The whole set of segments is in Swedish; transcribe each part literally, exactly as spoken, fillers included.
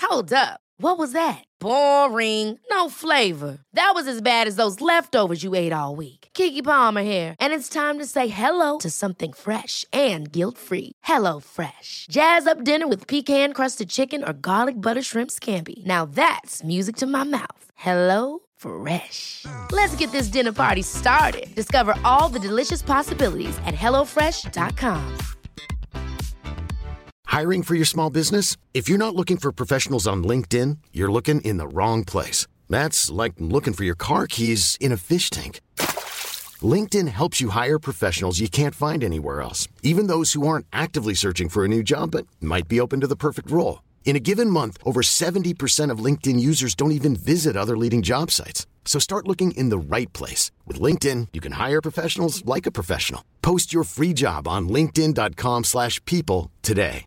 Hold up. What was that? Boring. No flavor. That was as bad as those leftovers you ate all week. Keke Palmer here, and it's time to say hello to something fresh and guilt-free. Hello Fresh. Jazz up dinner with pecan-crusted chicken or garlic butter shrimp scampi. Now that's music to my mouth. Hello Fresh. Let's get this dinner party started. Discover all the delicious possibilities at hello fresh dot com. Hiring for your small business? If you're not looking for professionals on LinkedIn, you're looking in the wrong place. That's like looking for your car keys in a fish tank. LinkedIn helps you hire professionals you can't find anywhere else, even those who aren't actively searching for a new job but might be open to the perfect role. In a given month, over seventy percent of LinkedIn users don't even visit other leading job sites. So start looking in the right place. With LinkedIn, you can hire professionals like a professional. Post your free job on linkedin dot com slash people today.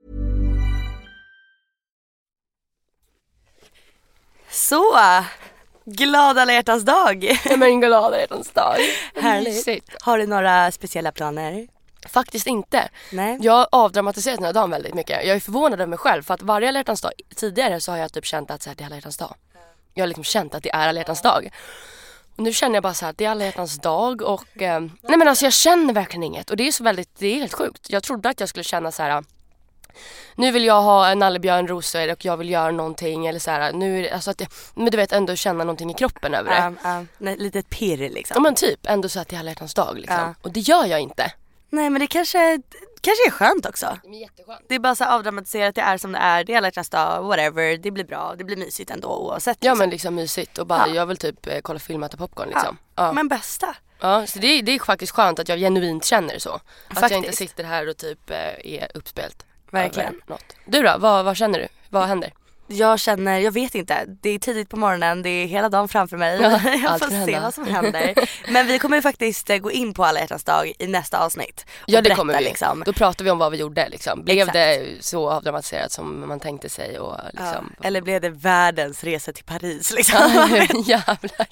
Så, glada alla hjärtans dag. Ja, men glada alla hjärtans dag. Härligt. Har du några speciella planer? Faktiskt inte. Nej. Jag har avdramatiserat den här dagen väldigt mycket. Jag är förvånad över mig själv. För att varje alla hjärtans dag tidigare så har jag typ känt att så här, det är alla hjärtans dag. Jag har liksom känt att det är alla hjärtans dag. Och nu känner jag bara så här att det är alla hjärtans dag. Och eh, nej men alltså jag känner verkligen inget. Och det är så väldigt, det är helt sjukt. Jag trodde att jag skulle känna så här. Nu vill jag ha en nallebjörnrosor och jag vill göra någonting eller så här, nu är det, alltså att det, men du vet ändå känna någonting i kroppen över det. Uh, uh, nej, lite pirr liksom. Ja men typ ändå så att det är alla hjärtans dag liksom. Uh. Och det gör jag inte. Nej men det kanske kanske är skönt också. Det är jätteskönt. Det är bara så avdramatiserat, det är som det är, det är alla hjärtans dag, whatever, det blir bra, det blir mysigt ändå oavsett. Liksom. Ja men liksom mysigt och bara ja. jag vill typ eh, kolla film och äta popcorn liksom. Ja. Ja. Men bästa. Ja, så det är, det är faktiskt skönt att jag genuint känner så. Att Faktiskt. jag inte sitter här och typ eh, är uppspelt. Verkligen. Något. Du då, vad, vad känner du? Vad händer? Jag känner, jag vet inte, det är tidigt på morgonen, det är hela dagen framför mig. Ja, jag får se hända. vad som händer. Men vi kommer ju faktiskt gå in på alla hjärtans dag i nästa avsnitt. Ja det berätta, kommer vi. Liksom. Då pratar vi om vad vi gjorde liksom. Blev Exakt. det så avdramatiserat som man tänkte sig och liksom. Ja, eller blev det världens resa till Paris liksom? Jävlar.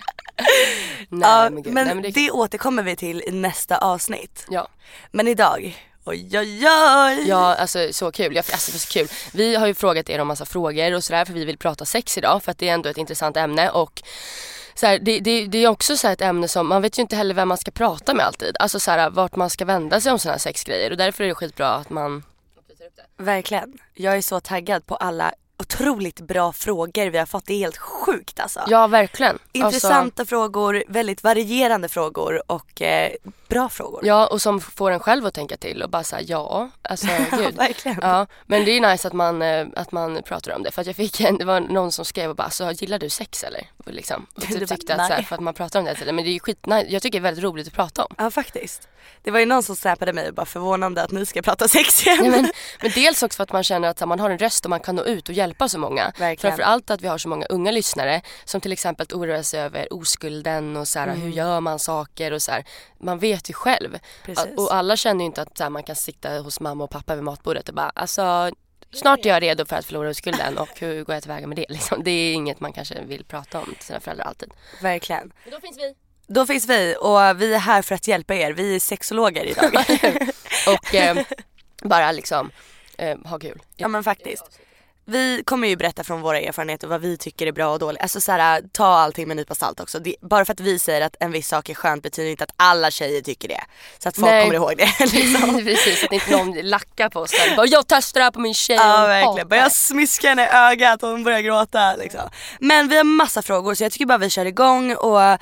Nej, ja, men, gud. men, Nej, men det... det... det återkommer vi till i nästa avsnitt. Ja. Men idag, oj oj oj. Ja, alltså så kul. Jag, alltså, det är så kul. Vi har ju frågat er om massa frågor och sådär för vi vill prata sex idag för att det är ändå ett intressant ämne och så här, det, det, det är också så här ett ämne som man vet ju inte heller vem man ska prata med alltid. Alltså så här, vart man ska vända sig om sådana här sexgrejer och därför är det skitbra att man verkligen. Jag är så taggad på alla otroligt bra frågor vi har fått. Det är helt sjukt alltså. Ja, verkligen. Intressanta alltså... frågor, väldigt varierande frågor och eh, bra frågor. Ja, och som får en själv att tänka till och bara säga ja, alltså gud. Verkligen. Ja, men det är nice att man, att man pratar om det. För att jag fick en, det var någon som skrev och bara, så gillar du sex eller? Liksom. Och typ tyckte att så här, för att man pratar om det här, men det är ju skit, nej, jag tycker det är väldigt roligt att prata om. Ja, faktiskt. Det var ju någon som säpade mig och bara förvånande att ni ska prata sex igen. Ja, men, men dels också för att man känner att här, man har en röst och man kan nå ut och hjälpa så många. Verkligen. Framförallt att vi har så många unga lyssnare som till exempel oroar sig över oskulden och så här, mm. hur gör man saker och så här. Man vet ju själv. Precis. Och alla känner ju inte att så här, man kan sitta hos mamma och pappa vid matbordet och bara, alltså snart är jag redo för att förlora oskulden och hur går jag tillväga med det liksom. Det är inget man kanske vill prata om till sina föräldrar alltid. Verkligen. Men då finns vi. Då finns vi och vi är här för att hjälpa er. Vi är sexologer idag. och eh, bara liksom eh, ha kul. Ja men faktiskt. Vi kommer ju berätta från våra erfarenheter vad vi tycker är bra och dåligt. Alltså så här, ta allting med en nypa salt också. Det, bara för att vi säger att en viss sak är skönt betyder inte att alla tjejer tycker det. Så att folk Nej. kommer ihåg det. Liksom. Precis, att inte någon lackar på oss. Bara, jag testar det här på min tjej. Ja verkligen, bara jag smiskar henne i ögat och hon börjar gråta liksom. Men vi har massa frågor så jag tycker bara vi kör igång och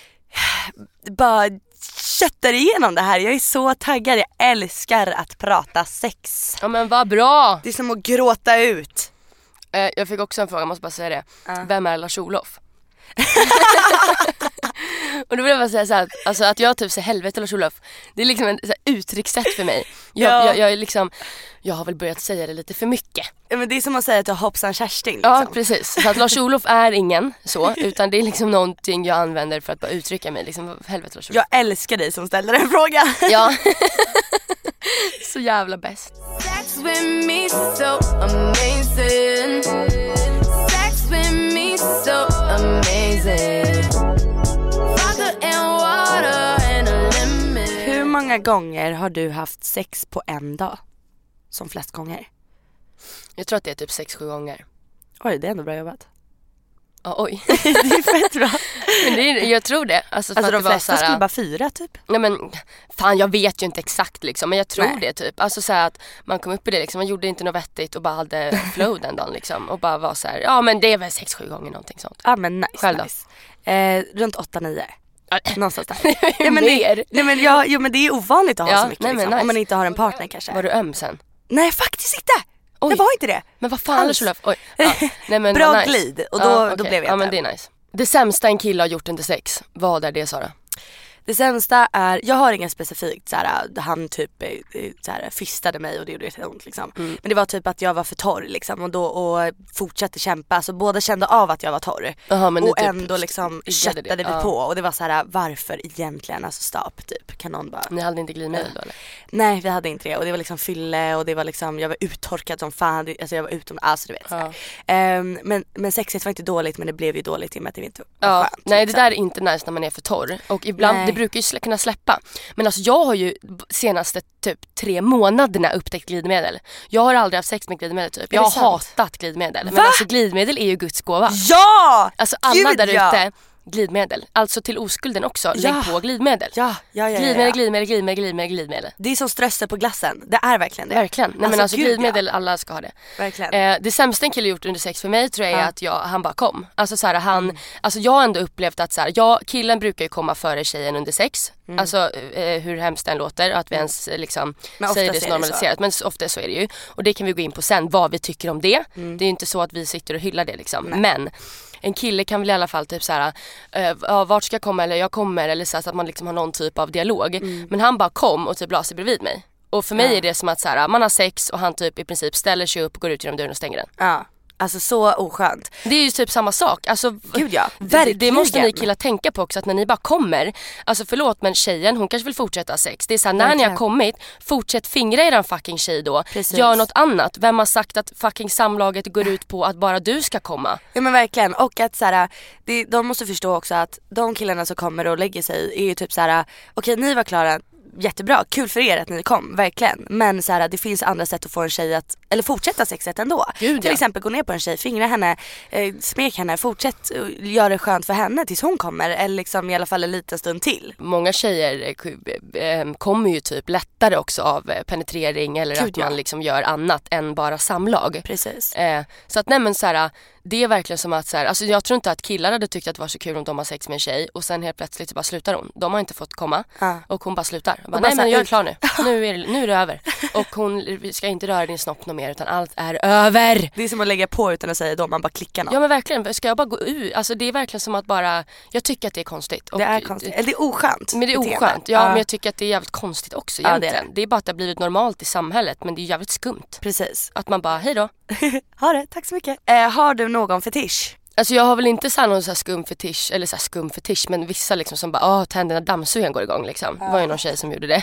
bara köttar igenom det här. Jag är så taggad, jag älskar att prata sex. Ja men vad bra. Det är som att gråta ut. eh, Jag fick också en fråga, jag måste bara säga det. uh. Vem är Lars-Olof? Och då vill jag bara säga så här, alltså att jag typ säger helvete Lars-Olof, det är liksom en så här, uttryckssätt för mig. Jag, ja. jag, jag, är liksom, jag har väl börjat säga det lite för mycket. Men det är som att säga att jag hoppsan Kerstin liksom. Ja precis, så att Lars-Olof är ingen så, utan det är liksom någonting jag använder för att bara uttrycka mig liksom, helvete Lars-Olof. Jag älskar dig som ställer en fråga. Ja. Så jävla bäst. Sex with me so amazing. Sex with me so amazing. Vodka and water and a lemon. Hur många gånger har du haft sex på en dag? Som flest gånger? Jag tror att det är typ sex sju gånger. Oj, det är ändå bra jobbat. Ja, oj. Det är fett bra. Men det är, jag tror det. Alltså, för Alltså att de det flesta var så här, skulle bara fyra typ. nej men fan, jag vet ju inte exakt liksom, men jag tror Nej. det typ. Alltså så här att man kom upp i det liksom, man gjorde inte något vettigt och bara hade flow den dagen liksom. Och bara var så här, ja men det är väl sex sju gånger någonting sånt. Ja men nice, Själv då? nice. Eh, runt åtta nio. Någonstans där. Ja, men mer. det, nej, men ja, jo, men det är ovanligt att ha Ja, så mycket nej, men liksom, nice. om man inte har en partner kanske. Var du öm sen? Nej faktiskt inte. Oj. Det var inte det. Men vad fan Alls. Olof? Oj. Ja. Nej, men Bra vad nice. glid och då, Ja, då okej. blev jag Ja men inte. det är nice. Det sämsta en kille har gjort under sex, vad är det Sara? Det sämsta är, jag har inget specifikt såhär, han typ eh, såhär, fistade mig och det gjorde jätteont liksom. Mm. Men det var typ att jag var för torr liksom och då och fortsatte kämpa, så båda kände av att jag var torr. Jaha, men ni och typ ändå liksom iggade köttade det. vi Ja. på och det var såhär, varför egentligen, alltså stopp typ, kan någon bara. Ni hade inte glidmedel då eller? Nej vi hade inte det och det var liksom fylle och det var liksom, jag var uttorkad som fan, alltså jag var utom, alltså du vet Ja. um, men, men sexet var inte dåligt, men det blev ju dåligt i och med att det inte var Ja, skönt, nej det liksom. där är inte nice när man är för torr. Och ibland, Nej. det brukar ju slä, kunna släppa. Men alltså jag har ju senaste typ tre månaderna upptäckt glidmedel. Jag har aldrig haft sex med glidmedel typ. Jag har sant? hatat glidmedel. Men Va? alltså glidmedel är ju Guds gåva. Ja! Alltså alla Gud, där ja. ute, glidmedel. Alltså till oskulden också, Ja. lägg på glidmedel. Ja, ja, ja, ja, Glidmedel, ja. glidmedel, glidmedel, glidmedel, glidmedel. Det är som strössel på glassen, det är verkligen det. Verkligen. Nej, men Alltså, alltså gud, glidmedel, alla ska ha det. Verkligen. Eh, det sämsta en kille gjort under sex för mig tror jag är Ja. att jag, han bara kom. Alltså så här, han, alltså jag har ändå upplevt att så här, jag, killen brukar ju komma före tjejen under sex. Alltså eh, hur hemskt den låter, att vi ens eh, liksom Men säger oftast det är så det normaliserat. Men så- ofta så är det ju. Och det kan vi gå in på sen, vad vi tycker om det. Det är ju inte så att vi sitter och hyllar det liksom. Men en kille kan väl i alla fall typ så här, uh, ja, vart ska jag komma eller jag kommer eller så, här, så att man liksom har någon typ av dialog. Men han bara kom och typ la sig bredvid mig. Och för mig Ja. är det som att så här, man har sex och han typ i princip ställer sig upp och går ut genom dörren och stänger den. Ja, alltså så oskönt. Det är ju typ samma sak. Alltså, Gud ja, det, det måste ni verkligen. killar tänka på också, att när ni bara kommer, alltså förlåt men tjejen, hon kanske vill fortsätta ha sex. Det är så här, när ni Verkligen. har kommit, fortsätt fingra i den fucking tjej då. Precis. Gör något annat. Vem har sagt att fucking samlaget går ut på att bara du ska komma? Ja men verkligen, och att såhär, det, de måste förstå också att de killarna som kommer och lägger sig är ju typ såhär, okej ni var klara, jättebra, kul för er att ni kom, verkligen. Men så här, det finns andra sätt att få en tjej att, eller fortsätta sexet ändå. Gud, Till ja. exempel gå ner på en tjej, fingra henne, eh, smek henne, fortsätt eh, göra det skönt för henne tills hon kommer. Eller liksom i alla fall en liten stund till. Många tjejer eh, eh, kommer ju typ lättare också av eh, penetrering eller Gud, att man ja. liksom gör annat än bara samlag. Precis. Eh, så att nej men så här, det är verkligen som att så här, alltså jag tror inte att killar hade tyckt att det var så kul om de har sex med en tjej och sen helt plötsligt så bara slutar hon. De har inte fått komma Ja. och hon bara slutar. Bara, bara nej så men här, jag är ut. klar nu. Nu är, det, nu är det över. Och hon ska inte röra din snopp något mer utan allt är över. Det är som att lägga på utan att säga då, man bara klickar något. Ja men verkligen, ska jag bara gå ut? Alltså det är verkligen som att bara, jag tycker att det är konstigt. Och det är konstigt, eller det är oskönt. Men det är beteende. oskönt, ja, men jag tycker att det är jävligt konstigt också Ja, det är egentligen. det. det är bara att det har blivit normalt i samhället, men det är jävligt skumt. Precis. Att man bara, hej då. Ha det, tack så mycket. Eh, har du någon fetisch? Alltså jag har väl inte så här någon så här skum fetisch, eller så här skum fetisch, men vissa liksom som bara, åh tänderna dammsugaren går igång liksom. Det var ju någon tjej som gjorde det.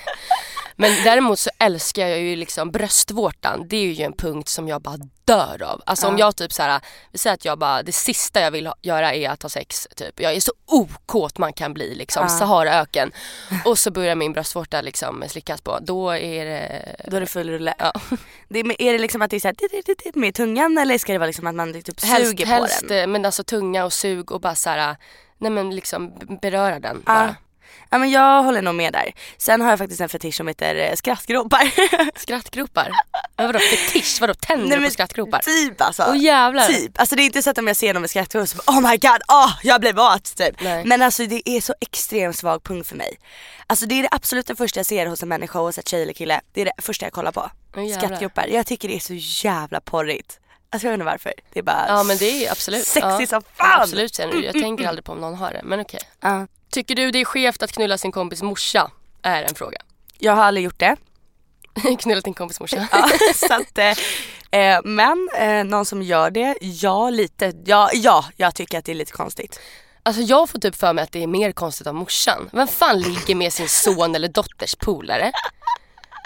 Men däremot så älskar jag ju liksom bröstvårtan. Det är ju en punkt som jag bara dör av. Alltså om jag typ så här, vi säger att jag bara, det sista jag vill ha, göra är att ha sex typ. Jag är så okåt man kan bli liksom, Saharaöken. Och så börjar min bröstvårta liksom slickas på. Då är det... Då är det full rulle. Ja. Det är, är det liksom att det är så här, med tungan, eller ska det vara liksom att man typ Helst, suger helst, på den? eh, men alltså tunga och sug och bara så här, nej men liksom beröra den Ja. bara. Ja men jag håller nog med där. Sen har jag faktiskt en fetisch som heter eh, skrattgropar. Skrattgropar? Men vadå fetisch? Vadå tänder Nej, på men skrattgropar? Typ alltså. Åh jävlar. Typ. Alltså det är inte så att om jag ser någon med skrattgropar så bara, oh my god, oh, jag blev våt typ. Nej. Men alltså det är så extremt svag punkt för mig. Alltså det är det absolut det första jag ser hos en människa, oavsett tjej eller kille. Det är det första jag kollar på. Åh, jävlar. Skrattgropar. Jag tycker det är så jävla porrigt. Alltså jag vet inte varför. Det är bara Ja men det är absolut. sexy ja. som Ja, fan. absolut, sen, jag tänker aldrig på om någon har det, men okej. Ja. Tycker du det är skevt att knulla sin kompis morsa? Är en fråga. Jag har aldrig gjort det. Knullat din kompis morsa? Ja, så att, eh, men eh, någon som gör det, ja lite. Ja, ja, jag tycker att det är lite konstigt. Alltså jag får typ för mig att det är mer konstigt av morsan. Vem fan ligger med sin son eller dotters polare?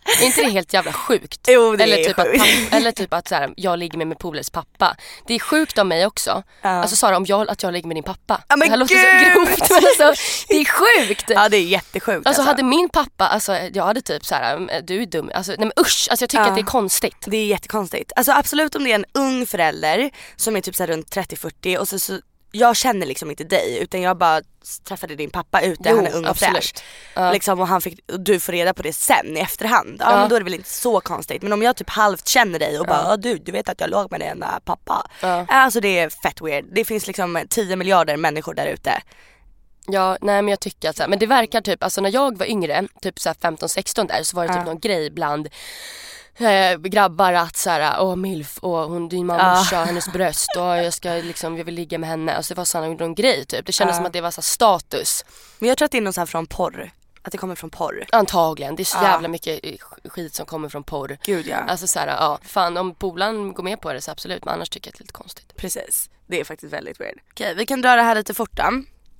Är inte det helt jävla sjukt? Jo, det eller, är typ sjukt. Att pappa, eller typ att så här, jag ligger med min polares pappa. Det är sjukt av mig också. Ja. Alltså Sara, om jag, att jag ligger med din pappa. Ja, men det här låter gud! så grovt, men alltså, det är sjukt. Ja, det är jättesjukt. Alltså hade min pappa, alltså jag hade typ så här, du är dum. Alltså nej men usch, alltså jag tycker Ja. att det är konstigt. Det är jättekonstigt. Alltså absolut om det är en ung förälder som är typ så här runt trettio fyrtio och så, så jag känner liksom inte dig utan jag bara träffade din pappa ute, Jo, han är ung och absolut. fräsch. Ja. Liksom, och, han fick, och du får reda på det sen i efterhand. Ja, Ja. men då är det väl inte så konstigt. Men om jag typ halvt känner dig och bara Ja. du, du vet att jag låg med din pappa. Ja. Alltså det är fett weird. Det finns liksom tio miljarder människor där ute. Ja, nej men jag tycker att så här, men det verkar typ, alltså när jag var yngre, typ så här femton sexton där, så var det typ Ja. någon grej bland eh, grabbar att så här, åh milf, och hon, din mamma Ja. kör hennes bröst och jag ska liksom, jag vill ligga med henne. Alltså det var sån någon grej typ, det kändes Ja. som att det var så här status. Men jag tror att det är något så här från porr. Att det kommer från porr. Antagligen, det är så Ja. jävla mycket skit som kommer från porr. Gud ja. Alltså så här, ja, fan om polan går med på det så absolut, men annars tycker jag att det är lite konstigt. Precis, det är faktiskt väldigt weird. Okej, vi kan dra det här lite fort då.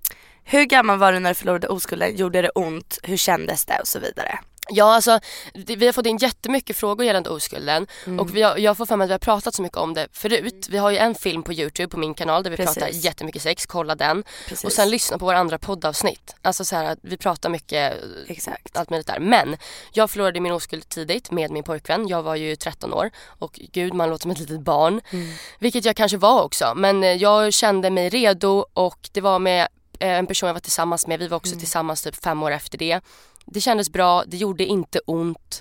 Hur gammal var du när du förlorade oskulden? Gjorde det ont? Hur kändes det? Och så vidare. Ja, alltså det, vi har fått in jättemycket frågor gällande oskulden. Mm. Och vi har, jag får för mig att vi har pratat så mycket om det förut. Vi har ju en film på YouTube på min kanal där vi Precis. pratar jättemycket sex, kolla den. Precis. Och sen lyssna på våra andra poddavsnitt. Alltså så här att vi pratar mycket, Exakt. allt möjligt där. Men jag förlorade min oskuld tidigt med min pojkvän. Jag var ju tretton år och gud, man låter som ett litet barn. Mm. Vilket jag kanske var också. Men eh, jag kände mig redo och det var med eh, en person jag var tillsammans med. Vi var också Mm. tillsammans typ fem år efter det. Det kändes bra, det gjorde inte ont.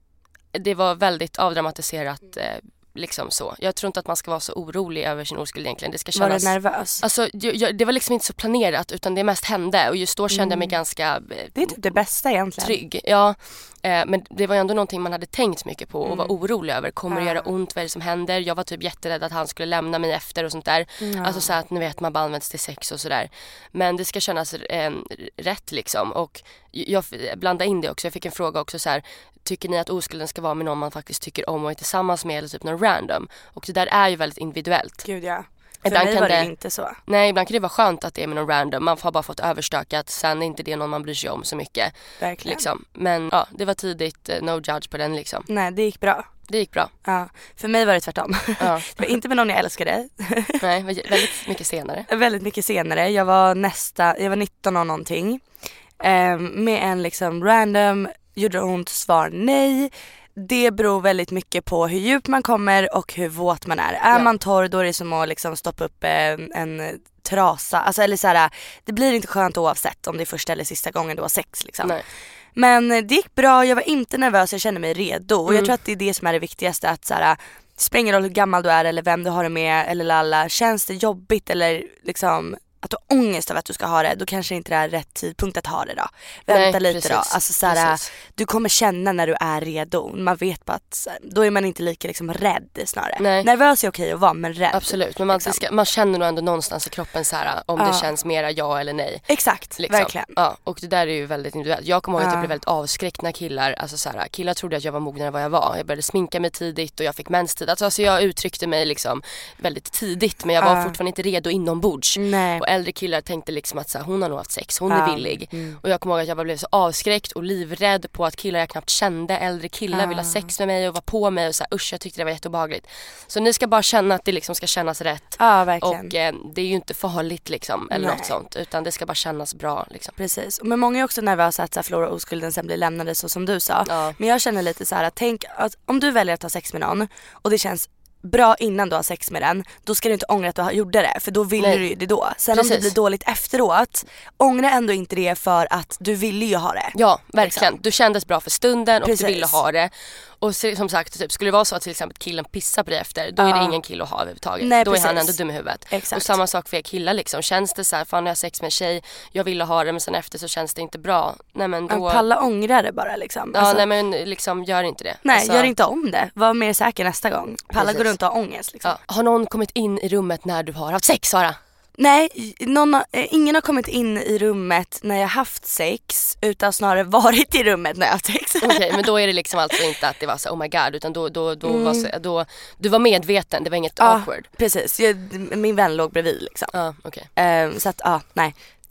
Det var väldigt avdramatiserat eh, liksom så. Jag tror inte att man ska vara så orolig över sin oskuld egentligen. Det ska Var kännas... du nervös? Alltså, jag, jag, det var liksom inte så planerat utan det mest hände och just då kände jag mig ganska eh, Det är typ det bästa egentligen. trygg. Ja, eh, men det var ju ändå någonting man hade tänkt mycket på och Mm. var orolig över. Kommer det Ja. göra ont? Vad är det som händer? Jag var typ jätterädd att han skulle lämna mig efter och sånt där. Ja. Alltså så att ni vet, man bara används till sex och sådär. Men det ska kännas eh, rätt liksom. Och jag blandade in det också. Jag fick en fråga också så här: tycker ni att oskulden ska vara med någon man faktiskt tycker om och är tillsammans med, eller typ någon random? Och det där är ju väldigt individuellt. Gud ja. För Ibland mig kan var det det- inte så. Nej, ibland kan det vara skönt att det är med någon random. Man har bara fått överstökat. Sen är inte det någon man bryr sig om så mycket. Verkligen. Liksom. Men ja, det var tidigt. eh, No judge på den liksom. Nej, det gick bra. Det gick bra. Ja. För mig var det tvärtom. Ja. Det var inte med någon jag älskade. Nej, väldigt mycket senare. Väldigt mycket senare. Jag var nästa, jag var nitton och någonting. Ehm, med en liksom random, gjorde det ont, svar nej. Det beror väldigt mycket på hur djupt man kommer och hur våt man är. Är Ja. man torr då är det som att liksom stoppa upp en, en trasa. Alltså, eller så här, det blir inte skönt oavsett om det är första eller sista gången du har sex. Liksom. Nej. Men det gick bra, jag var inte nervös, jag kände mig redo. Och jag Mm. tror att det är det som är det viktigaste. Att så här, det spelar ingen roll hur gammal du är eller vem du har det med eller lalla. Känns det jobbigt eller liksom att du har ångest över att du ska ha det, då kanske inte det är rätt tidpunkt att ha det då. Vänta Nej, lite då. precis. Alltså så här, Precis. du kommer känna när du är redo. Man vet bara att så här, då är man inte lika liksom rädd snarare. Nej. Nervös är okej att vara, men rädd. Absolut, men man, liksom. det ska, man känner nog ändå någonstans i kroppen så här, om Ja. det känns mera ja eller nej. Exakt, Liksom. verkligen. Ja, och det där är ju väldigt individuellt. Jag kommer ihåg att Ja. jag blev väldigt avskräckt när killar, alltså så här, killar trodde att jag var mognare än vad jag var. Jag började sminka mig tidigt och jag fick mens tidigt. Alltså, alltså jag uttryckte mig liksom väldigt tidigt, men jag var Ja. fortfarande inte redo inombords. Nej. Och äldre killar tänkte liksom att så här, hon har nog haft sex, hon Ja. är villig. Mm. Och jag kommer ihåg att jag bara blev så avskräckt och livrädd på att killar jag knappt kände, äldre killar Ja. ville ha sex med mig och var på mig och så här, usch, jag tyckte det var jätteobehagligt. Så ni ska bara känna att det liksom ska kännas rätt. Ja, verkligen. Och eh, det är ju inte farligt liksom, eller Nej. något sånt, utan det ska bara kännas bra liksom. Precis, men många är också nervösa att så här, förlora oskulden sen blir lämnade så som du sa. Ja. Men jag känner lite så här, tänk att om du väljer att ha sex med någon och det känns bra innan du har sex med den, då ska du inte ångra att du gjorde det, för då vill Nej. du ju det då. Sen om Precis. det blir dåligt efteråt, ångra ändå inte det, för att du ville ju ha det. Ja, verkligen. Liksom. Du kändes bra för stunden och Precis. du ville ha det. Och så, som sagt, typ, skulle det vara så att till exempel killen pissar på dig efter, då är Ja. det ingen kill att ha överhuvudtaget. Nej, då är han precis. ändå dum i huvudet. Exakt. Och samma sak för er killar liksom. Känns det så här, fan jag har sex med en tjej, jag ville ha det men sen efter så känns det inte bra. Nej men då... Ja, palla ångra det bara liksom. Ja, Alltså, nej men liksom gör inte det. nej, Alltså, gör inte om det. Var mer säker nästa gång. Palla Precis. går runt och ha ångest liksom. Ja. Har någon kommit in i rummet när du har haft sex, Sara? Nej, någon, har- eh, ingen har kommit in i rummet när jag haft sex, utan snarare varit i rummet när jag haft sex. Okej, men då är det liksom alltså inte att det var så oh my god, utan då, då, då, Mm. var, så, då du var medveten, det var inget Ja, awkward. precis. Jag, min vän låg bredvid liksom. Ja, okej. Eh, så att ja, nej.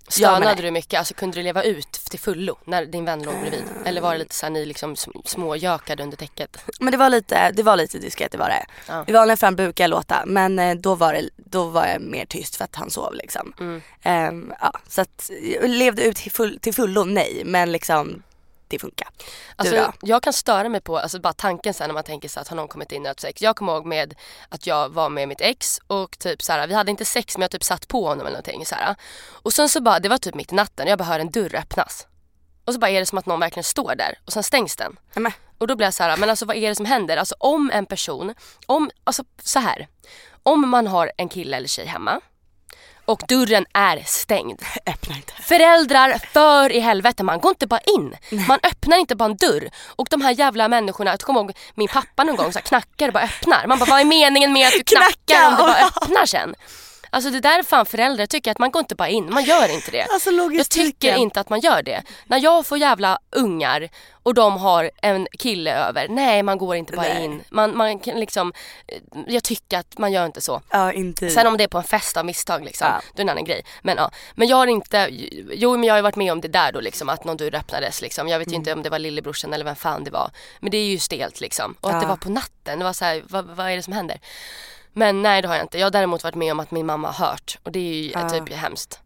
Stönade du mycket? Alltså kunde du leva ut till fullo när din vän låg bredvid? Eller var det lite så här, ni liksom småjökade under täcket? Men det var lite, det var lite diskret, det var det. Ja. I vanliga fall brukar jag låta, men då var, det, då var jag mer tyst för att han sov liksom. Mm. Um, ja, så att jag levde ut till, full, till fullo, nej, men liksom det funkar. Alltså, jag kan störa mig på alltså bara tanken sen när man tänker så att har någon kommit in och haft sex. Jag kommer ihåg med att jag var med mitt ex och typ så här, vi hade inte sex men jag typ satt på honom eller någonting så här. Och sen så bara, det var typ mitt i natten och jag bara hör en dörr öppnas. Och så bara är det som att någon verkligen står där och sen stängs den. Amen. Och då blir jag så här, men alltså vad är det som händer? Alltså om en person, om, alltså så här, om man har en kille eller tjej hemma och dörren är stängd. Öppna inte. Föräldrar, för i helvete, man går inte bara in. Man öppnar inte bara en dörr. Och de här jävla människorna, jag kommer ihåg min pappa någon gång så här, knackar och bara öppnar. Man bara, vad är meningen med att du knackar om du bara öppnar sen? Alltså det där är fan föräldrar tycker att man går inte bara in. Man gör inte det. Alltså, jag tycker inte att man gör det. När jag får jävla ungar och de har en kille över. Nej, man går inte bara nej. in. Man, man kan liksom, jag tycker att man gör inte så. Ja, inte. Sen om det är på en fest av misstag liksom, ja. Då är en annan grej. Men ja, men jag har inte, jo men jag har varit med om det där då liksom, att någon dörr öppnades liksom. Jag vet ju mm. inte om det var lillebrorsan eller vem fan det var. Men det är ju stelt liksom. Och ja. att det var på natten, det var så här, vad, vad är det som händer? Men nej, det har jag inte. Jag har däremot varit med om att min mamma har hört. Och det är ju uh. typ hemskt.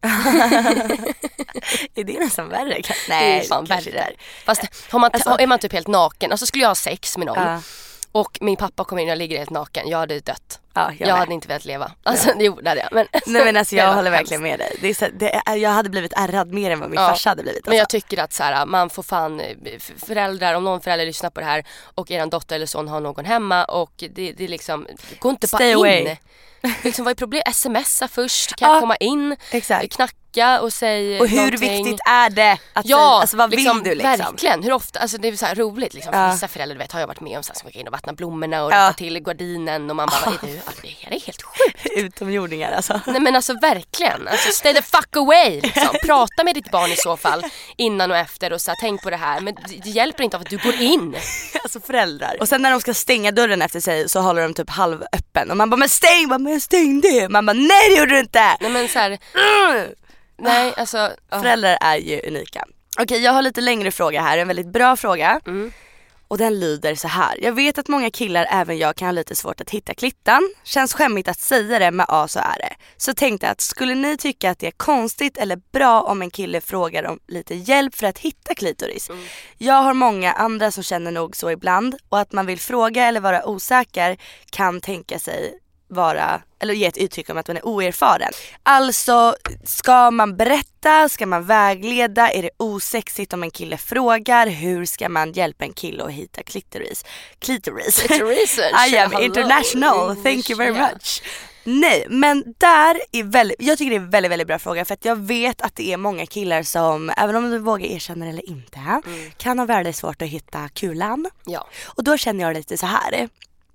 Är det nästan värre? Nej, det är fan värre. Där. Fast har man, alltså, är man typ helt naken. Alltså skulle jag ha sex med någon. Uh. Och min pappa kommer in och ligger helt naken. Jag hade dött. Ja, jag, jag hade inte velat leva. Alltså ja. det gjorde jag. Men, nej men alltså jag håller verkligen med dig. Det är så, det är, jag hade blivit ärrad mer än vad min ja. farsa hade blivit. Alltså. Men jag tycker att så här, man får fan föräldrar, om någon förälder lyssnar på det här och eran dotter eller son har någon hemma och det, det är liksom, gå inte bara Stay in. Away. Liksom, vad är problemet? Smsa först, kan jag ja, komma in, exakt. knacka och säga och hur någonting. Viktigt är det att ja, säga, alltså vad liksom, vill du liksom? Verkligen, hur ofta, alltså det är så här roligt liksom, ja. vissa föräldrar vet, har jag varit med om så här, som går in och vattnar blommorna och ja. rättar till gardinen och man bara, vad är du? Alltså, det är helt sjukt. Utomjordingar alltså. Nej men alltså verkligen, alltså stay the fuck away liksom. Prata med ditt barn i så fall innan och efter och så här, tänk på det här, men det hjälper inte av att du går in. Alltså föräldrar. Och sen när de ska stänga dörren efter sig så håller de typ halvöppen och man bara, men stäng, bara, men stäng det. Man bara, nej det gjorde du inte. Nej men så här, mm. nej alltså oh. Föräldrar är ju unika. Okej, jag har lite längre fråga här, en väldigt bra fråga. Mm. Och den lyder så här. Jag vet att många killar, även jag, kan ha lite svårt att hitta klittan. Känns skämmigt att säga det, men ja, så är det. Så tänkte jag att skulle ni tycka att det är konstigt eller bra om en kille frågar om lite hjälp för att hitta klitoris? Mm. Jag har många andra som känner nog så ibland. Och att man vill fråga eller vara osäker kan tänka sig vara, eller ge ett uttryck om att man är oerfaren. Alltså, ska man berätta? Ska man vägleda? Är det osexigt om en kille frågar? Hur ska man hjälpa en kille att hitta klitoris? Klitoris? Klitoris? I am international, thank you very much. Nej, men där är väldigt, jag tycker det är en väldigt, väldigt bra fråga. För att jag vet att det är många killar som, även om de vågar erkänna det eller inte, mm. kan ha väldigt svårt att hitta kulan. Ja. Och då känner jag lite så här.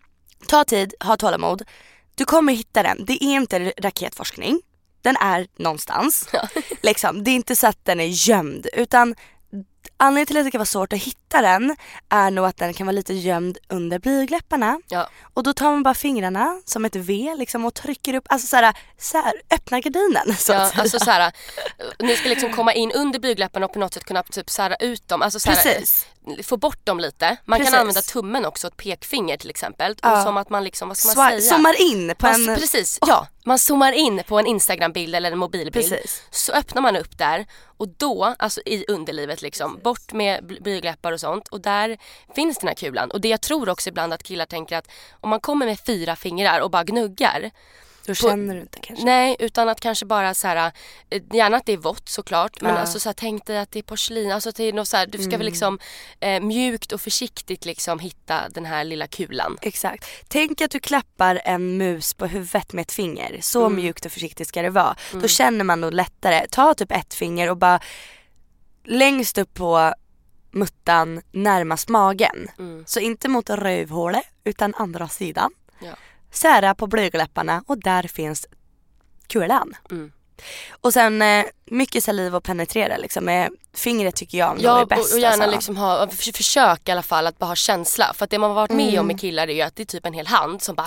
Ta tid, ha tålamod. Du kommer hitta den. Det är inte raketforskning. Den är någonstans. Ja. Liksom, det är inte så att den är gömd. Utan anledningen till att det kan vara svårt att hitta den är nog att den kan vara lite gömd under blygdläpparna. Ja. Och då tar man bara fingrarna som ett V liksom, och trycker upp, alltså såhär, såhär öppnar gardinen. Så ja, att alltså såhär, ni ska liksom komma in under blygdläpparna och på något sätt kunna typ sära ut dem. Alltså såhär, precis. Få bort dem lite. Man precis. kan använda tummen också, ett pekfinger till exempel. Ja. Och som att man liksom, vad ska man Swa- säga? Zoomar in på en... Man, precis, oh. ja. Man zoomar in på en Instagram-bild eller en mobilbild. Precis. Så öppnar man upp där. Och då, alltså i underlivet liksom, precis. Bort med blygdläppar och sånt. Och där finns den här kulan. Och det jag tror också ibland att killar tänker att om man kommer med fyra fingrar och bara gnuggar, då känner du inte kanske. Nej, utan att kanske bara så här, gärna att det är vått såklart, men ja. alltså så här, tänk dig att det är porslin, alltså det är något så här, du ska mm. väl liksom eh, mjukt och försiktigt liksom hitta den här lilla kulan. Exakt. Tänk att du klappar en mus på huvudet med ett finger. Så mm. mjukt och försiktigt ska det vara. Mm. Då känner man nog lättare. Ta typ ett finger och bara längst upp på muttan närmast magen. Mm. Så inte mot rövhålet utan andra sidan. Ja. Sära på blygdläpparna och där finns kulan. Mm. Och sen eh, mycket saliv och penetrera liksom med fingret tycker jag ja, är bäst. och, och gärna alltså. liksom ha, för, försök i alla fall att bara ha känsla. För att det man har varit med mm. om med killar är ju att det är typ en hel hand som bara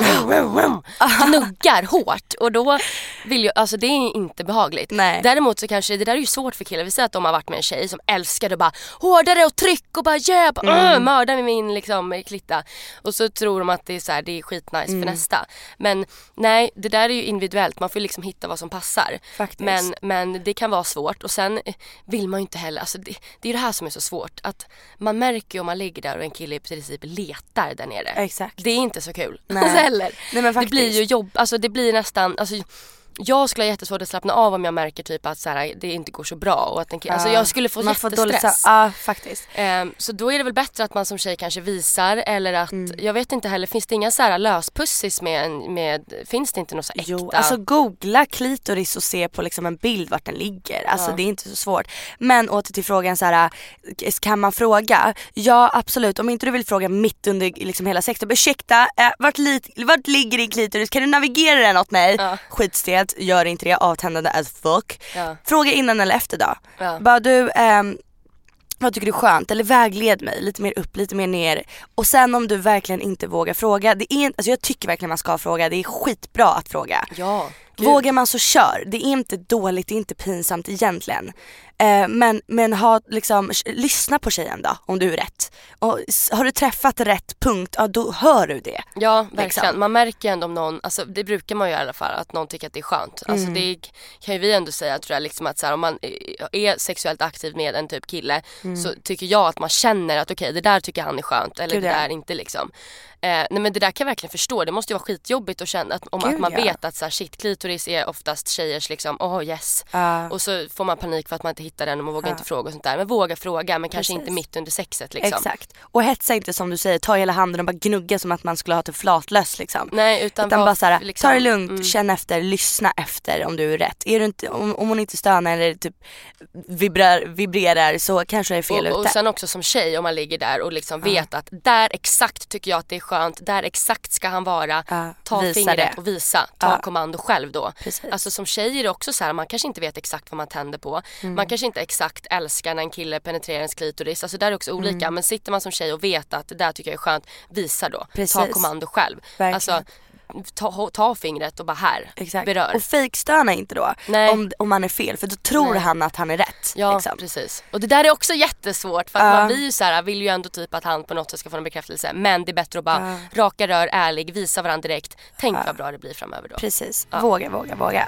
gnuggar hårt. Och då vill jag, alltså det är inte behagligt. Nej. Däremot så kanske, det där är ju svårt för killar. Vi säger att de har varit med en tjej som älskar det bara hårdare och tryck och bara yeah, bara, mm. uh, mördar med min liksom klitta. Och så tror de att det är så här, det är skitnice mm. för nästa. Men nej, det där är ju individuellt. Man får liksom hitta vad som passar. Faktiskt. Men, men det kan vara svårt. Och sen vill man ju inte heller, alltså det, det är det här som är så svårt. Att man märker ju om man ligger där och en kille i princip letar där nere. Exakt. Det är inte så kul. Nej. heller. Nej, men det blir ju jobb, alltså det blir nästan, alltså jag skulle ha jättesvårt att slappna av om jag märker typ att så här, det inte går så bra och att en kille, uh, alltså jag skulle få man jättestress. får dåligt, ja, uh, faktiskt. Um, så då är det väl bättre att man som tjej kanske visar eller att, mm. jag vet inte heller, finns det inga så här löspussis med, med finns det inte något så äkta? Jo, alltså googla klitoris och se på liksom en bild vart den ligger. Alltså ja. det är inte så svårt. Men åter till frågan så här, kan man fråga? Ja, absolut. Om inte du vill fråga mitt under liksom hela sexet, ursäkta, äh, vart, li- vart ligger din klitoris? Kan du navigera den åt mig? Ja. Skitstelt, gör inte det, avtändande as fuck. Ja. Fråga innan eller efter då. Ja. Bara du, ähm, vad tycker du är skönt? Eller vägled mig lite mer upp, lite mer ner. Och sen om du verkligen inte vågar fråga, det är, alltså jag tycker verkligen man ska fråga. Det är skitbra att fråga. Ja. Gud. Vågar man så kör. Det är inte dåligt, det är inte pinsamt egentligen. Eh, men men ha, liksom, lyssna på tjejen då, om du är rätt. Och har du träffat rätt punkt, ja, då hör du det. Ja, verkligen. Liksom. Man märker ju ändå om någon, alltså det brukar man ju i alla fall, att någon tycker att det är skönt. Alltså Mm. det kan ju vi ändå säga, tror jag, liksom att så här, om man är sexuellt aktiv med en typ kille Mm. så tycker jag att man känner att okej, okay, det där tycker han är skönt eller Gud, det där ja. inte liksom. Eh, nej men det där kan jag verkligen förstå. Det måste ju vara skitjobbigt att känna att, om Gud, att man ja. vet att så här, shit, klitoris är oftast tjejers liksom, oh yes. Uh. Och så får man panik för att man inte hittar den och man vågar uh. inte fråga och sånt där. Men våga fråga, men kanske Precis. inte mitt under sexet liksom. Exakt. Och hetsa inte som du säger, ta hela handen och bara gnugga som att man skulle ha till flatlös liksom. Nej, utan, utan var, bara såhär, liksom, ta det lugnt, mm. känn efter, lyssna efter om du är rätt. Är du inte, om, om hon inte stönar eller typ vibrar, vibrerar så kanske det är fel och, ute. och sen också som tjej, om man ligger där och liksom uh. vet att där exakt tycker jag att det är skönt, där exakt ska han vara, uh, ta visa fingret det. och visa, ta uh. kommando själv då. Precis. Alltså som tjej är det också så här, man kanske inte vet exakt vad man tänder på. Mm. Man kanske inte exakt älskar när en kille penetrerar ens klitoris. Alltså där är det också olika. Mm. Men sitter man som tjej och vet att det där tycker jag är skönt, visa då. Precis. Ta kommando själv. Verkligen. Alltså ta, ta fingret och bara här, Exakt. berör. Och fejkstöna inte då om, om man är fel, för då tror Nej. han att han är rätt. Ja, liksom. precis. Och det där är också jättesvårt för att uh. man blir ju så här, vill ju ändå typ att han på något sätt ska få en bekräftelse. Men det är bättre att bara uh. raka rör, ärlig, visa varandra direkt. Tänk uh. vad bra det blir framöver då. Precis, uh. våga, våga, våga.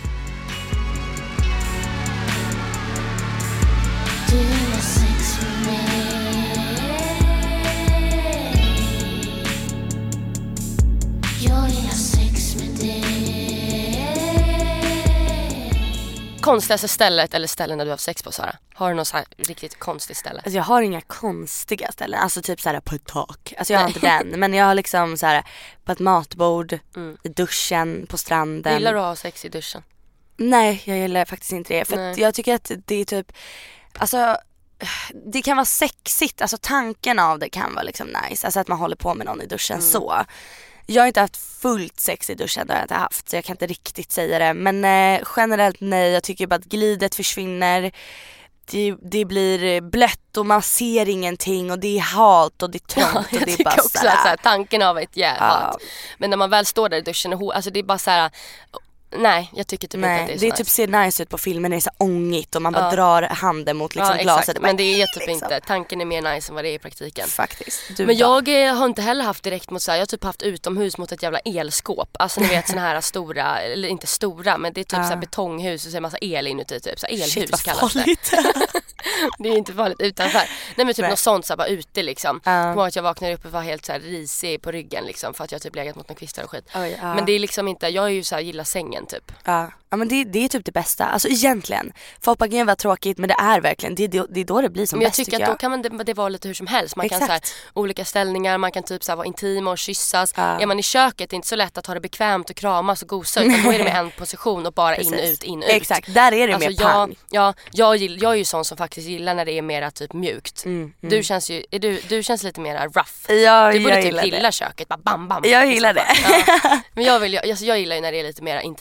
Konstigaste stället eller ställen där du har sex på, Sara? Har du något så här riktigt konstigt ställe? Alltså jag har inga konstiga ställen, alltså typ såhär på ett tak. Alltså jag har inte den, men jag har liksom såhär på ett matbord, mm. i duschen, på stranden. Gillar du att ha sex i duschen? Nej, jag gillar faktiskt inte det. För att jag tycker att det är typ, alltså det kan vara sexigt, alltså tanken av det kan vara liksom nice. Alltså att man håller på med någon i duschen mm. så. Jag har inte haft fullt sex i duschen, det har jag inte haft, så jag kan inte riktigt säga det. Men eh, generellt nej, jag tycker bara att glidet försvinner. Det, det blir blött och man ser ingenting och det är halt och det är trångt ja, och det är bara också såhär. Att, så här, tanken av ett jävligt ja. Men när man väl står där i duschen och alltså det är bara så här. Nej, jag tycker typ Nej, inte att det är så det är nice. Typ ser nice ut på filmen, det är så ångigt och man bara ja. drar handen mot liksom ja, glaset. Exakt. Men det är typ liksom. inte, tanken är mer nice än vad det är i praktiken. Faktiskt. Du men då? jag har inte heller haft direkt mot så här, jag har typ haft utomhus mot ett jävla elskåp. Alltså ni vet såna här stora, eller inte stora, men det är typ ja. så här betonghus och så är det massa el inuti typ, så här elhus. Shit, vad kallas farligt. det. Det är inte farligt utanför. Nej men typ Nej. något sånt så här, bara ute liksom. Uh. Kommer ihåg att jag vaknade upp och var helt så här risig på ryggen liksom, för att jag typ legat mot några kvistar och skit. Oj, uh. Men det är liksom inte, jag är ju så här, gillar sängen typ. Ja. Uh. Ja men det, det är typ det bästa, alltså egentligen. Folk kan vara tråkigt men det är verkligen, det, det, det är då det blir som men jag bäst tycker tycker att jag. då kan man det, det vara lite hur som helst. Man Exakt. kan så här, olika ställningar, man kan typ så här, vara intima och kyssas. Ja. Är man i köket, det är inte så lätt att ha det bekvämt och kramas och gosa, utan då är det med en position och bara in, ut, in, ut. Exakt, där är det alltså, mer jag, pang. ja, jag, gill, jag är ju sån som faktiskt gillar när det är mer typ mjukt. Mm, mm. Du känns ju, är du, du känns lite mer rough. Ja, du borde jag typ gillar gilla det. köket, bara bam bam. Jag gillar det. Ja. Men jag, vill, jag, alltså, jag gillar ju när det är lite mer intimt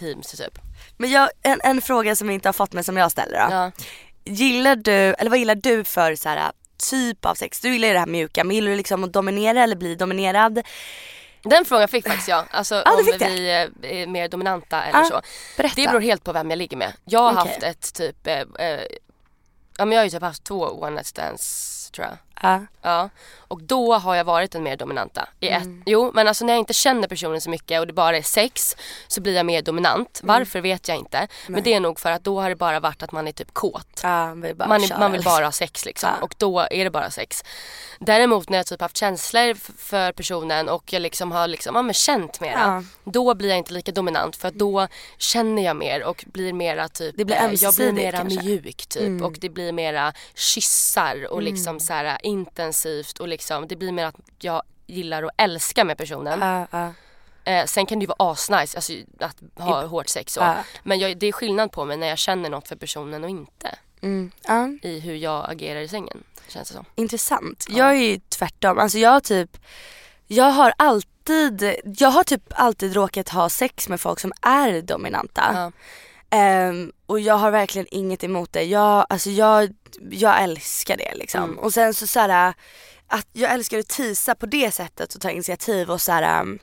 teams typ. Men jag, en, en fråga som vi inte har fått men som jag ställer då. Ja. Gillar du, eller vad gillar du för så här, typ av sex? Du gillar ju det här mjuka, men gillar du liksom att dominera eller bli dominerad? Den frågan fick faktiskt jag. Alltså ah, om vi är mer dominanta eller ah, så. Berätta. Det beror helt på vem jag ligger med. Jag har okay. haft ett typ eh, eh, ja men jag har ju typ haft två one night stands tror jag. Ja. Ja. Och då har jag varit den mer dominanta. I ett, Mm. Jo, men alltså när jag inte känner personen så mycket och det bara är sex så blir jag mer dominant. Mm. Varför vet jag inte. Nej. Men det är nog för att då har det bara varit att man är typ kåt. Ja, vill bara man, är, köra, man vill liksom. bara ha sex liksom. Ja. Och då är det bara sex. Däremot när jag typ haft känslor för personen och jag liksom har liksom, ja, men känt mera. Ja. Då blir jag inte lika dominant för att då känner jag mer och blir mera typ. Det blir jag blir mera kanske. mjuk typ. Mm. Och det blir mera kyssar och mm. liksom så här intensivt och liksom det blir mer att jag gillar att älska med personen. Uh, uh. Eh, sen kan det ju vara asnice alltså, att ha I, hårt sex så. Uh. Men jag, det är skillnad på mig när jag känner något för personen och inte. Mm. Uh. I hur jag agerar i sängen, känns det som. Intressant. Uh. Jag är ju tvärtom. Alltså jag typ jag har alltid jag har typ alltid råkat ha sex med folk som är dominanta. Uh. Um, och jag har verkligen inget emot det. Jag, alltså jag, jag älskar det liksom. Mm. Och sen så såhär att jag älskar att tisa på det sättet och ta initiativ och såhär. Um...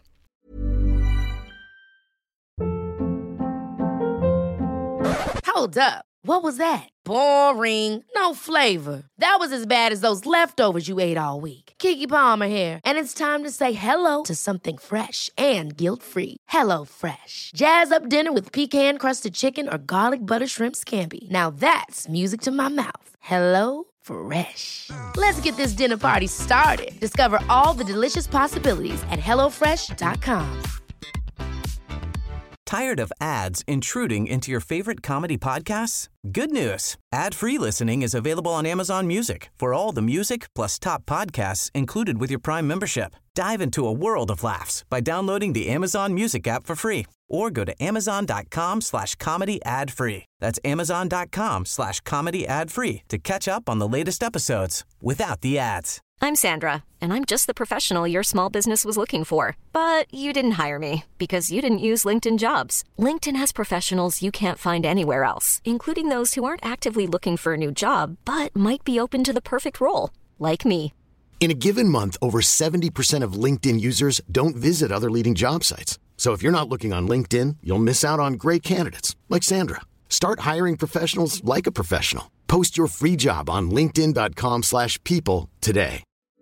Hold up. What was that? Boring. No flavor. That was as bad as those leftovers you ate all week. Keke Palmer here, and it's time to say hello to something fresh and guilt-free. Hello Fresh. Jazz up dinner with pecan-crusted chicken or garlic butter shrimp scampi. Now that's music to my mouth. Hello Fresh. Let's get this dinner party started. Discover all the delicious possibilities at hello fresh dot com. Tired of ads intruding into your favorite comedy podcasts? Good news. Ad-free listening is available on Amazon Music for all the music plus top podcasts included with your Prime membership. Dive into a world of laughs by downloading the Amazon Music app for free or go to amazon.com slash comedy ad free. That's amazon.com slash comedy ad free to catch up on the latest episodes without the ads. I'm Sandra, and I'm just the professional your small business was looking for. But you didn't hire me because you didn't use LinkedIn Jobs. LinkedIn has professionals you can't find anywhere else, including those who aren't actively looking for a new job, but might be open to the perfect role, like me. In a given month, over seventy percent of LinkedIn users don't visit other leading job sites. So if you're not looking on LinkedIn, you'll miss out on great candidates like Sandra. Start hiring professionals like a professional. Post your free job on linkedin.com slash people today.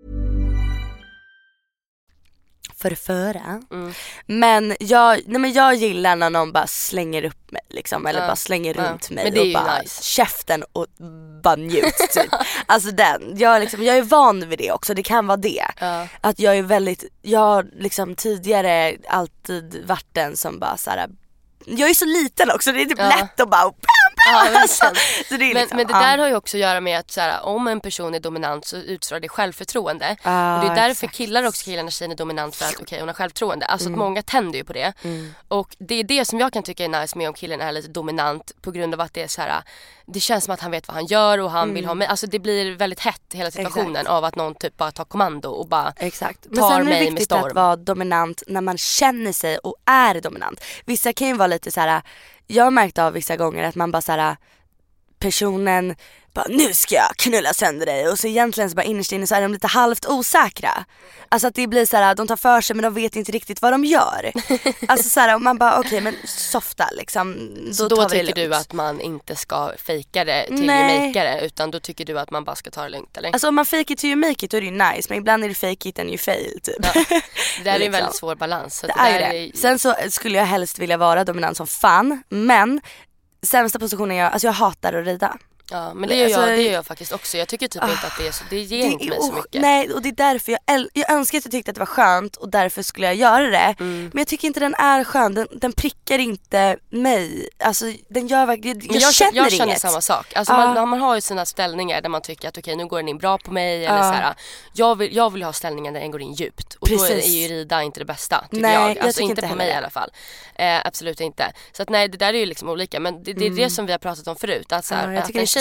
För föra. Mm. Men jag, nej men jag gillar när någon bara slänger upp mig liksom, eller ja. bara slänger ja. runt mig och bara nice. käften och bara njut typ. Alltså den, jag, liksom, jag är van vid det också, det kan vara det. Ja. Att jag är väldigt, jag har liksom tidigare alltid varit den som bara såhär, jag är så liten också, det är typ ja. lätt att bara Ja, alltså, så det är men, liksom, men det där har ju också att göra med att så här, om en person är dominant så utstrålar det självförtroende. Ah, och det är därför exakt. killar också killar när tjejen är dominant för att okej okay, hon har självförtroende. Alltså mm. att många tänder ju på det. Mm. Och det är det som jag kan tycka är nice med om killen är lite dominant på grund av att det är så här, det känns som att han vet vad han gör och han mm. vill ha mig. Alltså det blir väldigt hett hela situationen exakt. av att någon typ bara tar kommando och bara exakt. Men tar sen är det mig viktigt med storm. att vara dominant när man känner sig och är dominant. Vissa kan ju vara lite så här, jag har märkt av vissa gånger att man bara så här, personen bara, nu ska jag knulla sönder dig, och så egentligen så bara innerst inne så är de lite halvt osäkra. Alltså att det blir så här, de tar för sig men de vet inte riktigt vad de gör. Alltså så här, och man bara okej okay, men softa liksom. Då, så då tar vi tycker lugnt. du att man inte ska fejka det till Nej. you make it, utan då tycker du att man bara ska ta det lugnt, eller? Alltså om man fake it till you make it då är det ju nice, men ibland är det fake it and you fail typ. Ja. Det där är en väldigt svår balans. Så det det där är det. är... Sen så skulle jag helst vilja vara dominant som fan, men sämsta positionen jag, alltså jag hatar att rida. Ja, men det gör, alltså, jag, det gör jag faktiskt också. Jag tycker typ uh, inte att det är så, det ger det, inte mig oh, så mycket. Nej, och det är därför jag, äl- jag önskar att jag tyckte att det var skönt och därför skulle jag göra det. Mm. Men jag tycker inte den är skön, den, den prickar inte mig. Alltså den gör verkligen, jag, jag, jag känner Jag känner inget. samma sak. Alltså uh. man, man har ju sina ställningar där man tycker att okej, okay, nu går den in bra på mig. Eller uh. så här, jag, vill, jag vill ha ställningar där den går in djupt. Och precis. Då är ju rida inte det bästa, tycker nej, jag. Alltså jag tycker inte, inte på mig det. I alla fall. Eh, absolut inte. Så att nej, det där är ju liksom olika. Men det, det är mm. det som vi har pratat om förut. Att så här, uh, jag att en tjej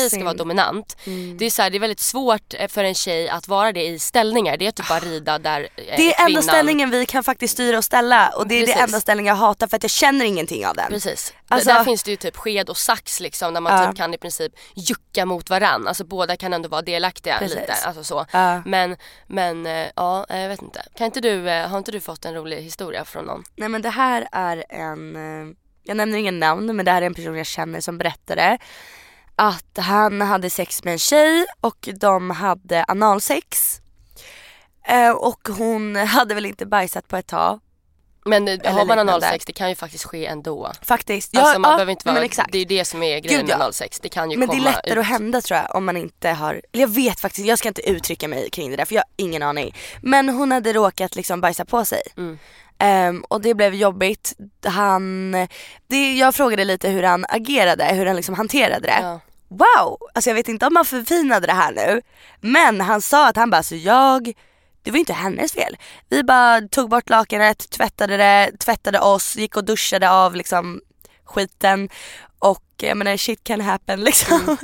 tjej ska vara dominant. Mm. Det är så här, det är väldigt svårt för en tjej att vara det i ställningar. Det är typ bara rida där eh, det är kvinnan... enda ställningen vi kan faktiskt styra och ställa. Och det är Precis. det enda ställningen jag hatar för att jag känner ingenting av den. Precis. Alltså... Där finns det ju typ sked och sax liksom, där man ja. typ kan i princip jucka mot varann. Alltså båda kan ändå vara delaktiga Precis. lite. Alltså så. Ja. Men, men eh, ja, jag vet inte. Kan inte du, eh, har inte du fått en rolig historia från någon? Nej, men det här är en... Eh, jag nämner ingen namn, men det här är en person jag känner som berättade att han hade sex med en tjej och de hade analsex. Eh, och hon hade väl inte bajsat på ett tag. Men Eller har man analsex, det kan ju faktiskt ske ändå. Faktiskt. Alltså ja, man ja, behöver inte vara, men exakt. Det är ju det som är grejen Gud, ja. med analsex. Det kan ju men komma det är lättare ut. att hända tror jag om man inte har... Eller jag vet faktiskt, jag ska inte uttrycka mig kring det där för jag har ingen aning. Men hon hade råkat liksom bajsa på sig. Mm. Um, och det blev jobbigt. Han, det, jag frågade lite hur han agerade, hur han liksom hanterade det. Ja. Wow, alltså jag vet inte om man förfinade det här nu. Men han sa att han bara, så jag, det var inte hennes fel. Vi bara tog bort lakanet, tvättade det, tvättade oss, gick och duschade av liksom skiten. Och jag menar, shit can happen liksom. Mm.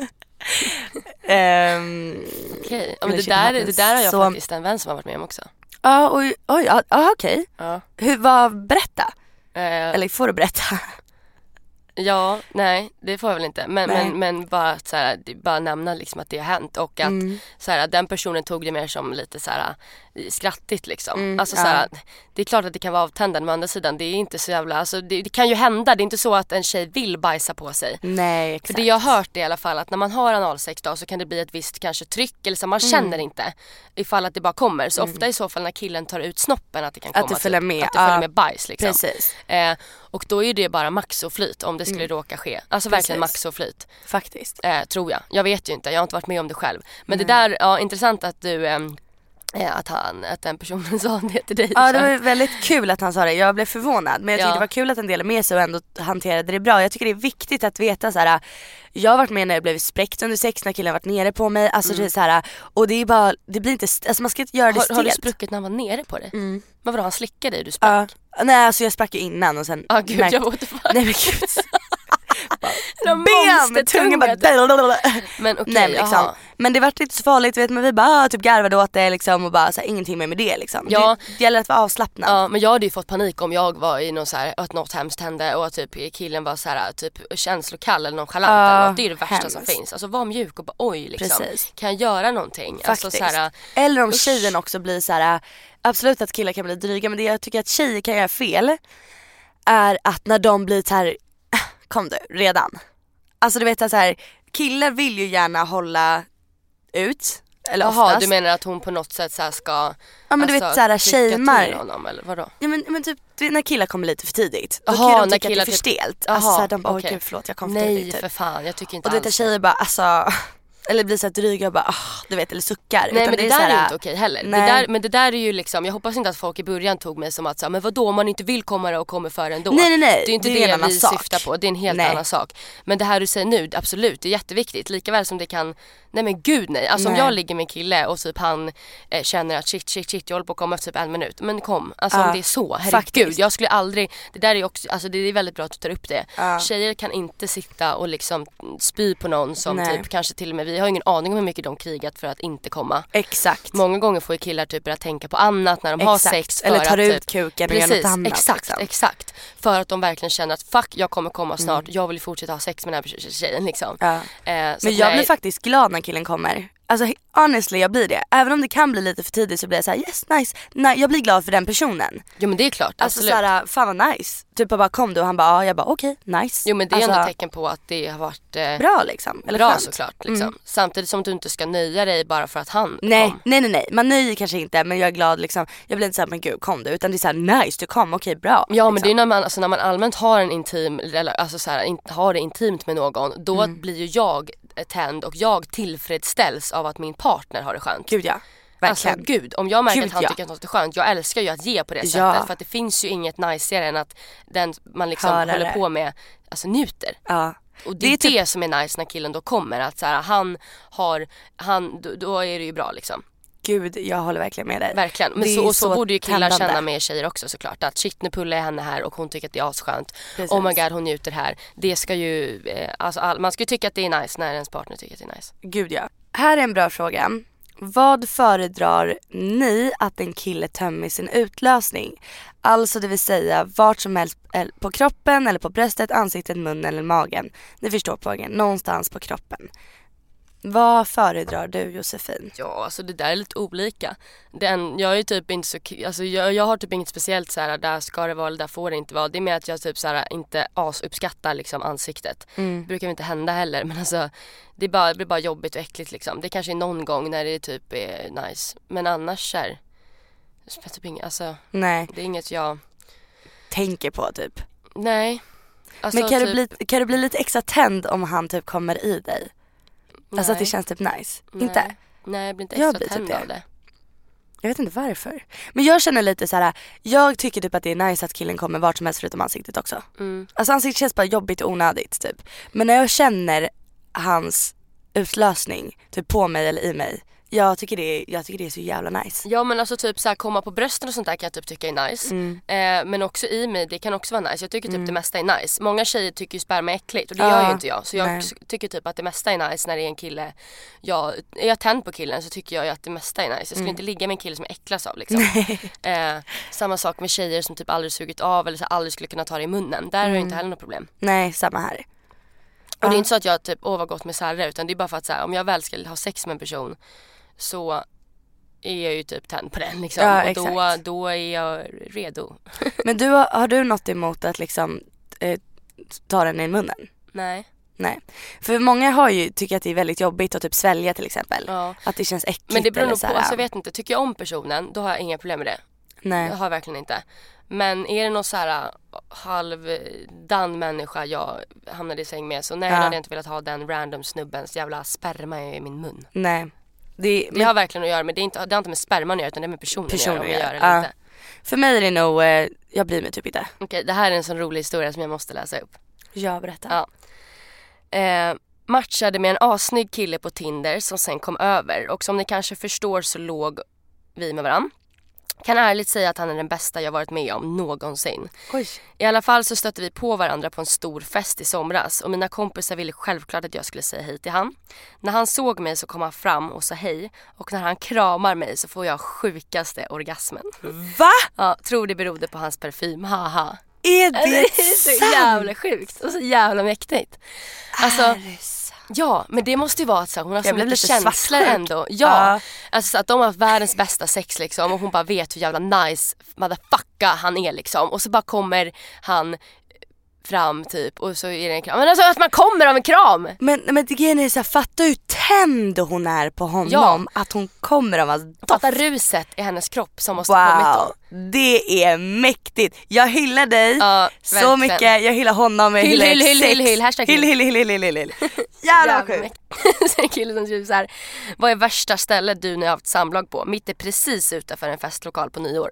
um, Okej, okay. ja, men det, där, det där har jag så... faktiskt en vän som har varit med om också. Ja, oj, oj, ja, okej. Okay. Ja. Hur, vad, berätta. Uh, Eller får du berätta? Ja, nej, det får jag väl inte. Men, men, men bara, att, så här, bara nämna liksom att det har hänt. Och att mm. så här, den personen tog det mer som lite så här, skrattigt liksom. Mm, alltså, ja. så här, det är klart att det kan vara avtändande, men å andra sidan, det är inte så jävla... Alltså, det, det kan ju hända, det är inte så att en tjej vill bajsa på sig. Nej, exakt. För det jag har hört är i alla fall att när man har analsex då, så kan det bli ett visst kanske tryck. Eller så man mm. känner inte ifall att det bara kommer. Så mm. ofta i så fall när killen tar ut snoppen att det kan komma. Att det följer med. Att det följer med bajs liksom. Precis. Eh, och då är det bara max och flyt om det skulle mm. råka ske. Alltså Precis. verkligen max och flyt. Faktiskt. Eh, tror jag. Jag vet ju inte. Jag har inte varit med om det själv. Men mm. det där, ja, intressant att du... Eh, att han, att den personen sa det till dig. Ja, det var väldigt kul att han sa det. Jag blev förvånad, men jag tyckte ja. det var kul att han delade med sig och ändå hanterade det bra. Jag tycker det är viktigt att veta så här. Jag har varit med när jag blev spräckt under sex, när killen varit nere på mig. Alltså mm. det är så här, och det är bara, det blir inte, alltså man ska inte göra det har, stelt. Har du spruckit när han var nere på dig? Mm. Men vadå, han slickade dig, du sprack? Uh, nej, alltså jag sprack ju innan och sen... Ja, ah, gud, nej, jag var inte nej, men gud. Ben med tungan bara. Men okej, okay, liksom. Men det var inte så farligt, vet man, vi bara typ garvade åt det liksom och bara så här, ingenting mer med det liksom. Ja. Det, det gäller att vara avslappnad. Ja, men jag hade ju fått panik om jag var i någon så här, att något hemskt hände och typ killen var så här typ känslokall eller nonchalant uh, eller något. Det är det värsta hemskt. som finns. Alltså var mjuk och bara oj liksom. Precis. Kan jag göra någonting? Alltså, så här, eller om usch. tjejen också blir så här, absolut att killar kan bli dryga, men det jag tycker att tjejer kan göra fel är att när de blir så här, kom du redan. Alltså du vet att så här, killar vill ju gärna hålla ut. Eller Jaha, oftast. Du menar att hon på något sätt så här ska... Ja men alltså, du vet såhär tjejmar. Honom, eller vadå? Ja men, men typ du vet, när killar kommer lite för tidigt. Då Jaha, kan de tycka killar att det är för typ... stelt. Jaha, alltså såhär, de bara okay. gud förlåt jag kom för Nej tidigt. Nej för fan, jag tycker inte och alls. Och det tjejer bara alltså... Eller blir så att dryga och bara, oh, du vet, eller suckar. Nej, utan men det, det där är, är inte okej heller. Det där, men det där är ju liksom, jag hoppas inte att folk i början tog mig som att så, men vadå, om man inte vill komma och kommer för ändå. Nej, nej, nej. Det är inte det, det, är det vi sak. syftar på, det är en helt nej. annan sak. Men det här du säger nu, absolut, det är jätteviktigt. Likaväl som det kan, nej men gud nej. Alltså nej. om jag ligger med en kille och typ han eh, känner att shit, shit, shit, jag håller på att komma efter typ en minut. Men kom, alltså uh, om det är så, herregud. Jag skulle aldrig, det där är också, alltså det är väldigt bra att du tar upp det. Uh. Tjejer kan inte sitta och liksom spy på någon som nej. typ kanske till och med, vi har ingen aning om hur mycket de krigat för att inte komma. Exakt. Många gånger får ju killar typ börja tänka på annat när de exakt. har sex. För eller tar att, ut typ, kuken och precis, gör något annat. Exakt, liksom. exakt. För att de verkligen känner att fuck, jag kommer komma snart. Mm. Jag vill fortsätta ha sex med den här tjejen liksom. Ja. Eh, Men jag nej. blir faktiskt glad när killen kommer. Alltså honestly, jag blir det. Även om det kan bli lite för tidigt så blir jag så här, yes, nice. Nej, jag blir glad för den personen. Jo men det är klart, alltså absolut. såhär, fan vad nice. Typ bara kom du och han bara, ja, jag bara okej, okay, nice. Jo men det är alltså, ändå tecken på att det har varit eh, bra liksom. Eller bra skönt. såklart liksom. Mm. Samtidigt som du inte ska nöja dig bara för att han nej, kom. Nej, nej, nej. Man nöjer kanske inte, men jag är glad liksom. Jag blir inte såhär, men gud kom du. Utan det är såhär, nice, du kom, okej, okay, bra. Ja liksom. men det är när man, alltså, när man allmänt har en intim, alltså såhär, in, har det intimt med någon. Då mm. blir ju jag tänd och jag tillfredsställs av att min partner har det skönt. Gud ja. Verkligen. Alltså gud, om jag märker gud, att han ja. tycker att något är skönt, jag älskar ju att ge på det sättet. Ja. För att det finns ju inget najsigare än att den man liksom Hörare. håller på med, alltså njuter. Ja. Och det, det är det typ... som är nice när killen då kommer. Att så här, han har, han, då, då är det ju bra liksom. Gud, jag håller verkligen med dig. Verkligen, men så, och så, så borde ju killar tändande. Känna med tjejer också såklart. Att shit, nu pullar jag henne här och hon tycker att det är asskönt. Precis. Oh my god, hon njuter här. Det ska ju, eh, alltså all, man ska ju tycka att det är nice när ens partner tycker att det är nice. Gud ja. Här är en bra fråga. Vad föredrar ni att en kille tömmer sin utlösning? Alltså det vill säga vart som helst på kroppen eller på bröstet, ansiktet, munnen eller magen. Ni förstår poängen, någonstans på kroppen. Vad föredrar du, Josefin? Ja, alltså det där är lite olika. Den, jag är typ inte så, alltså jag, jag har typ inget speciellt så här, där ska det vara eller där får det inte vara. Det är mer att jag typ så här, inte asuppskattar liksom ansiktet. Mm. Det brukar inte hända heller, men alltså det, är bara, det blir bara jobbigt och äckligt liksom. Det kanske är någon gång när det typ är nice, men annars är det typ inget, alltså nej. Det är inget jag tänker på typ. Nej. Alltså, men kan, typ... du bli, kan du bli lite extra tänd om han typ kommer i dig? Nej. Alltså att det känns typ nice. Nej. Inte? Nej, jag blir inte extra blir tänd typ av det. Jag vet inte varför. Men jag känner lite så här. Jag tycker typ att det är nice att killen kommer vart som helst förutom ansiktet också. Mm. Alltså ansiktet känns bara jobbigt och onödigt typ. Men när jag känner hans utlösning typ på mig eller i mig, Jag tycker, det är, jag tycker det är så jävla nice. Ja, men alltså typ så här, komma på brösten och sånt där kan jag typ tycka är nice. Mm. eh, Men också i mig, det kan också vara nice. Jag tycker typ mm. det mesta är nice. Många tjejer tycker ju sperma är äckligt. Och det uh, gör ju inte jag. Så jag nej. tycker typ att det mesta är nice när det är en kille. jag, Är jag tänd på killen så tycker jag ju att det mesta är nice. Jag skulle mm. inte ligga med en kille som jag äcklas av liksom. eh, Samma sak med tjejer som typ aldrig sugit av eller så aldrig skulle kunna ta det i munnen. Där mm. har jag inte heller något problem. Nej, samma här. Och uh. det är inte så att jag typ, åh vad gott med Sarre. Utan det är bara för att så här, om jag väl ska ha sex med en person så är jag ju typ tänd på den liksom. Ja, och då, då är jag redo. Men du, har du något emot att liksom eh, ta den i munnen? Nej. Nej. För många har ju, tycker att det är väldigt jobbigt att typ svälja till exempel. Ja. Att det känns äckligt. Men det beror nog på, alltså, jag vet inte. Tycker jag om personen, då har jag inga problem med det. Nej. Jag har verkligen inte. Men är det någon så här halvdan människa jag hamnade i säng med, så nej, ja. jag hade inte velat ha den random snubbens jävla sperma i min mun. Nej. Det, det har verkligen att göra med, det är inte, det har inte med sperman att göra, utan det är med personen, personen att göra, om jag gör eller ja. inte. För mig är det nog, eh, jag bryr mig typ inte. Okej, okay, det här är en sån rolig historia som jag måste läsa upp. Ja, berätta. Ja. Eh, matchade med en asnygg kille på Tinder som sen kom över. Och som ni kanske förstår så låg vi med varann. Kan ärligt säga att han är den bästa jag varit med om någonsin. Oj. I alla fall så stötte vi på varandra på en stor fest i somras. Och mina kompisar ville självklart att jag skulle säga hej till han. När han såg mig så kom han fram och sa hej. Och när han kramar mig så får jag sjukaste orgasmen. Va? Ja, tror det berodde på hans parfym, haha. Är det, det är så sant? jävla sjukt och så jävla mäktigt. Alltså, är det sant? Ja, men det måste ju vara att så, hon har så mycket känslor ändå. Ja, uh. alltså så att de har haft världens bästa sex liksom. Och hon bara vet hur jävla nice motherfucka han är liksom. Och så bara kommer han fram typ och så är det en kram. Men alltså att man kommer av en kram. Men, men det är så här, fatta hur tänd hon är på honom. Ja. Att hon kommer av hans doft. Fatta ruset i hennes kropp som måste wow. ha kommit då. Det är mäktigt. Jag hyllar dig ja, så mycket. Jag hyllar honom. Jag hyll, hyll, hyll, hyll, hyll. Hashtag hyll, hyll, hyll, hyll, hyll, hyll, hyll. Jävla sjukt. Så en kille som skriver så här: vad är värsta stället du nu har haft samlag på? Mitt är precis utanför en festlokal på nyår.